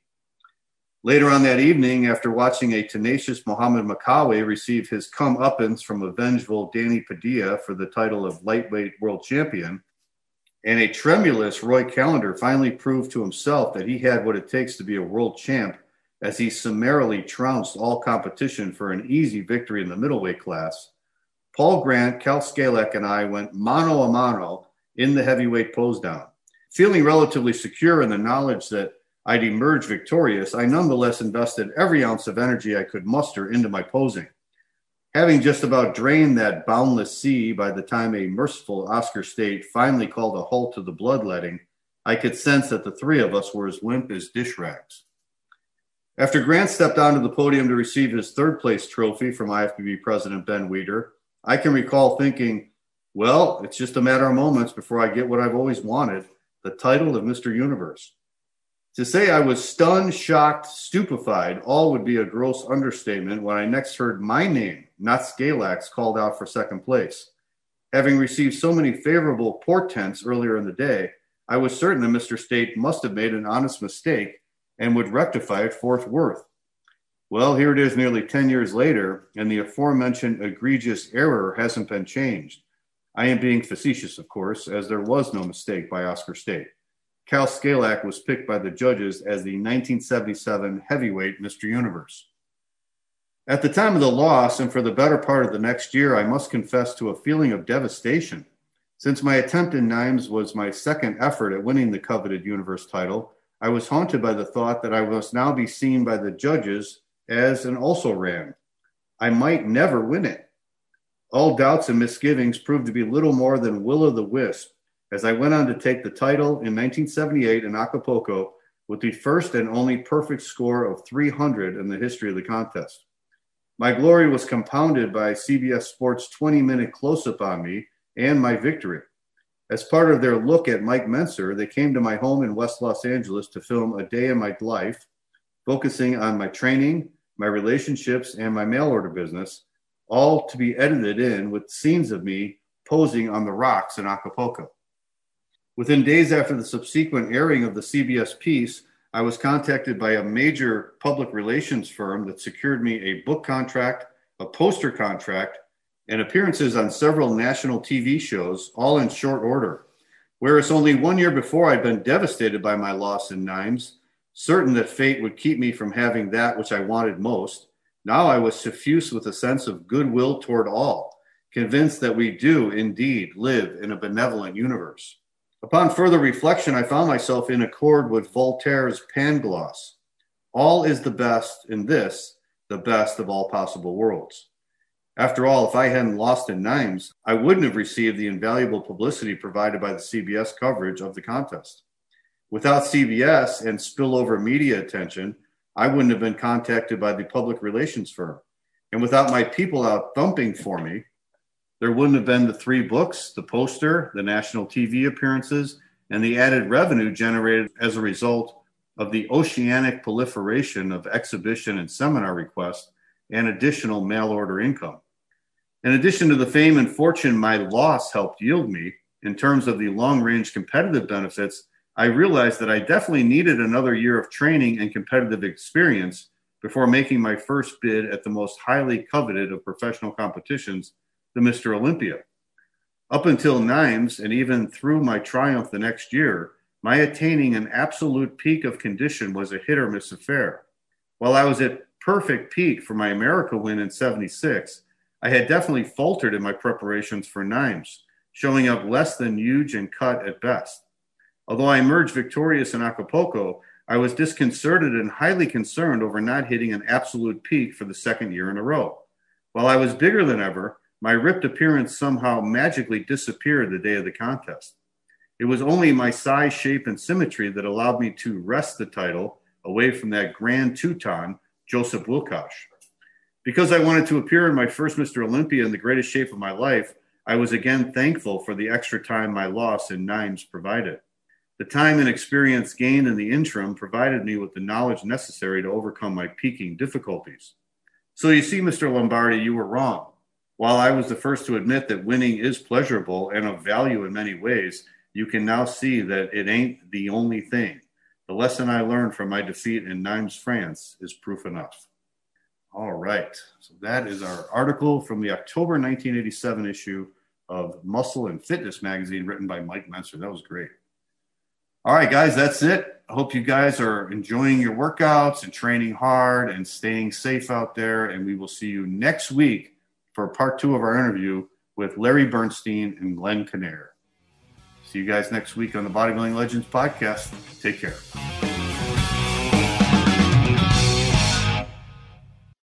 Later on that evening, after watching a tenacious Muhammad Makawi receive his comeuppance from a vengeful Danny Padilla for the title of lightweight world champion, and a tremulous Roy Callender finally proved to himself that he had what it takes to be a world champ as he summarily trounced all competition for an easy victory in the middleweight class, Paul Grant, Cal Scalek, and I went mano a mano in the heavyweight pose down. Feeling relatively secure in the knowledge that I'd emerge victorious, I nonetheless invested every ounce of energy I could muster into my posing. Having just about drained that boundless sea by the time a merciful Oscar State finally called a halt to the bloodletting, I could sense that the three of us were as limp as dish rags. After Grant stepped onto the podium to receive his third place trophy from I F B B President Ben Weider, I can recall thinking, well, it's just a matter of moments before I get what I've always wanted, the title of Mister Universe. To say I was stunned, shocked, stupefied, all would be a gross understatement when I next heard my name, not Scalak's, called out for second place. Having received so many favorable portents earlier in the day, I was certain that Mister State must have made an honest mistake and would rectify it forthwith. Well, here it is nearly ten years later, and the aforementioned egregious error hasn't been changed. I am being facetious, of course, as there was no mistake by Oscar State. Cal Scalek was picked by the judges as the nineteen seventy-seven heavyweight Mister Universe. At the time of the loss, and for the better part of the next year, I must confess to a feeling of devastation. Since my attempt in Nimes was my second effort at winning the coveted Universe title, I was haunted by the thought that I must now be seen by the judges as an also-ran. I might never win it. All doubts and misgivings proved to be little more than will-o'-the-wisp as I went on to take the title in nineteen seventy-eight in Acapulco with the first and only perfect score of three hundred in the history of the contest. My glory was compounded by C B S Sports' twenty-minute close-up on me and my victory. As part of their look at Mike Mentzer, they came to my home in West Los Angeles to film a day in my life, focusing on my training, my relationships, and my mail order business, all to be edited in with scenes of me posing on the rocks in Acapulco. Within days after the subsequent airing of the C B S piece, I was contacted by a major public relations firm that secured me a book contract, a poster contract, and appearances on several national T V shows, all in short order. Whereas only one year before I'd been devastated by my loss in Nimes, certain that fate would keep me from having that which I wanted most, now I was suffused with a sense of goodwill toward all, convinced that we do indeed live in a benevolent universe. Upon further reflection, I found myself in accord with Voltaire's Pangloss. All is the best in this, the best of all possible worlds. After all, if I hadn't lost in Nimes, I wouldn't have received the invaluable publicity provided by the C B S coverage of the contest. Without C B S and spillover media attention, I wouldn't have been contacted by the public relations firm. And without my people out thumping for me, there wouldn't have been the three books, the poster, the national T V appearances, and the added revenue generated as a result of the oceanic proliferation of exhibition and seminar requests and additional mail order income. In addition to the fame and fortune my loss helped yield me, in terms of the long-range competitive benefits, I realized that I definitely needed another year of training and competitive experience before making my first bid at the most highly coveted of professional competitions, the Mister Olympia. Up until Nimes, and even through my triumph the next year, my attaining an absolute peak of condition was a hit or miss affair. While I was at perfect peak for my America win in seventy-six, I had definitely faltered in my preparations for Nimes, showing up less than huge and cut at best. Although I emerged victorious in Acapulco, I was disconcerted and highly concerned over not hitting an absolute peak for the second year in a row. While I was bigger than ever, my ripped appearance somehow magically disappeared the day of the contest. It was only my size, shape, and symmetry that allowed me to wrest the title away from that grand Teuton, Joseph Wilkoch. Because I wanted to appear in my first Mister Olympia in the greatest shape of my life, I was again thankful for the extra time my loss in Nimes provided. The time and experience gained in the interim provided me with the knowledge necessary to overcome my peaking difficulties. So you see, Mister Lombardi, you were wrong. While I was the first to admit that winning is pleasurable and of value in many ways, you can now see that it ain't the only thing. The lesson I learned from my defeat in Nimes, France is proof enough. All right. So that is our article from the October nineteen eighty-seven issue of Muscle and Fitness magazine written by Mike Menser. That was great. All right, guys, that's it. I hope you guys are enjoying your workouts and training hard and staying safe out there. And we will see you next week for part two of our interview with Larry Bernstein and Glenn Kinnear. See you guys next week on the Bodybuilding Legends podcast. Take care.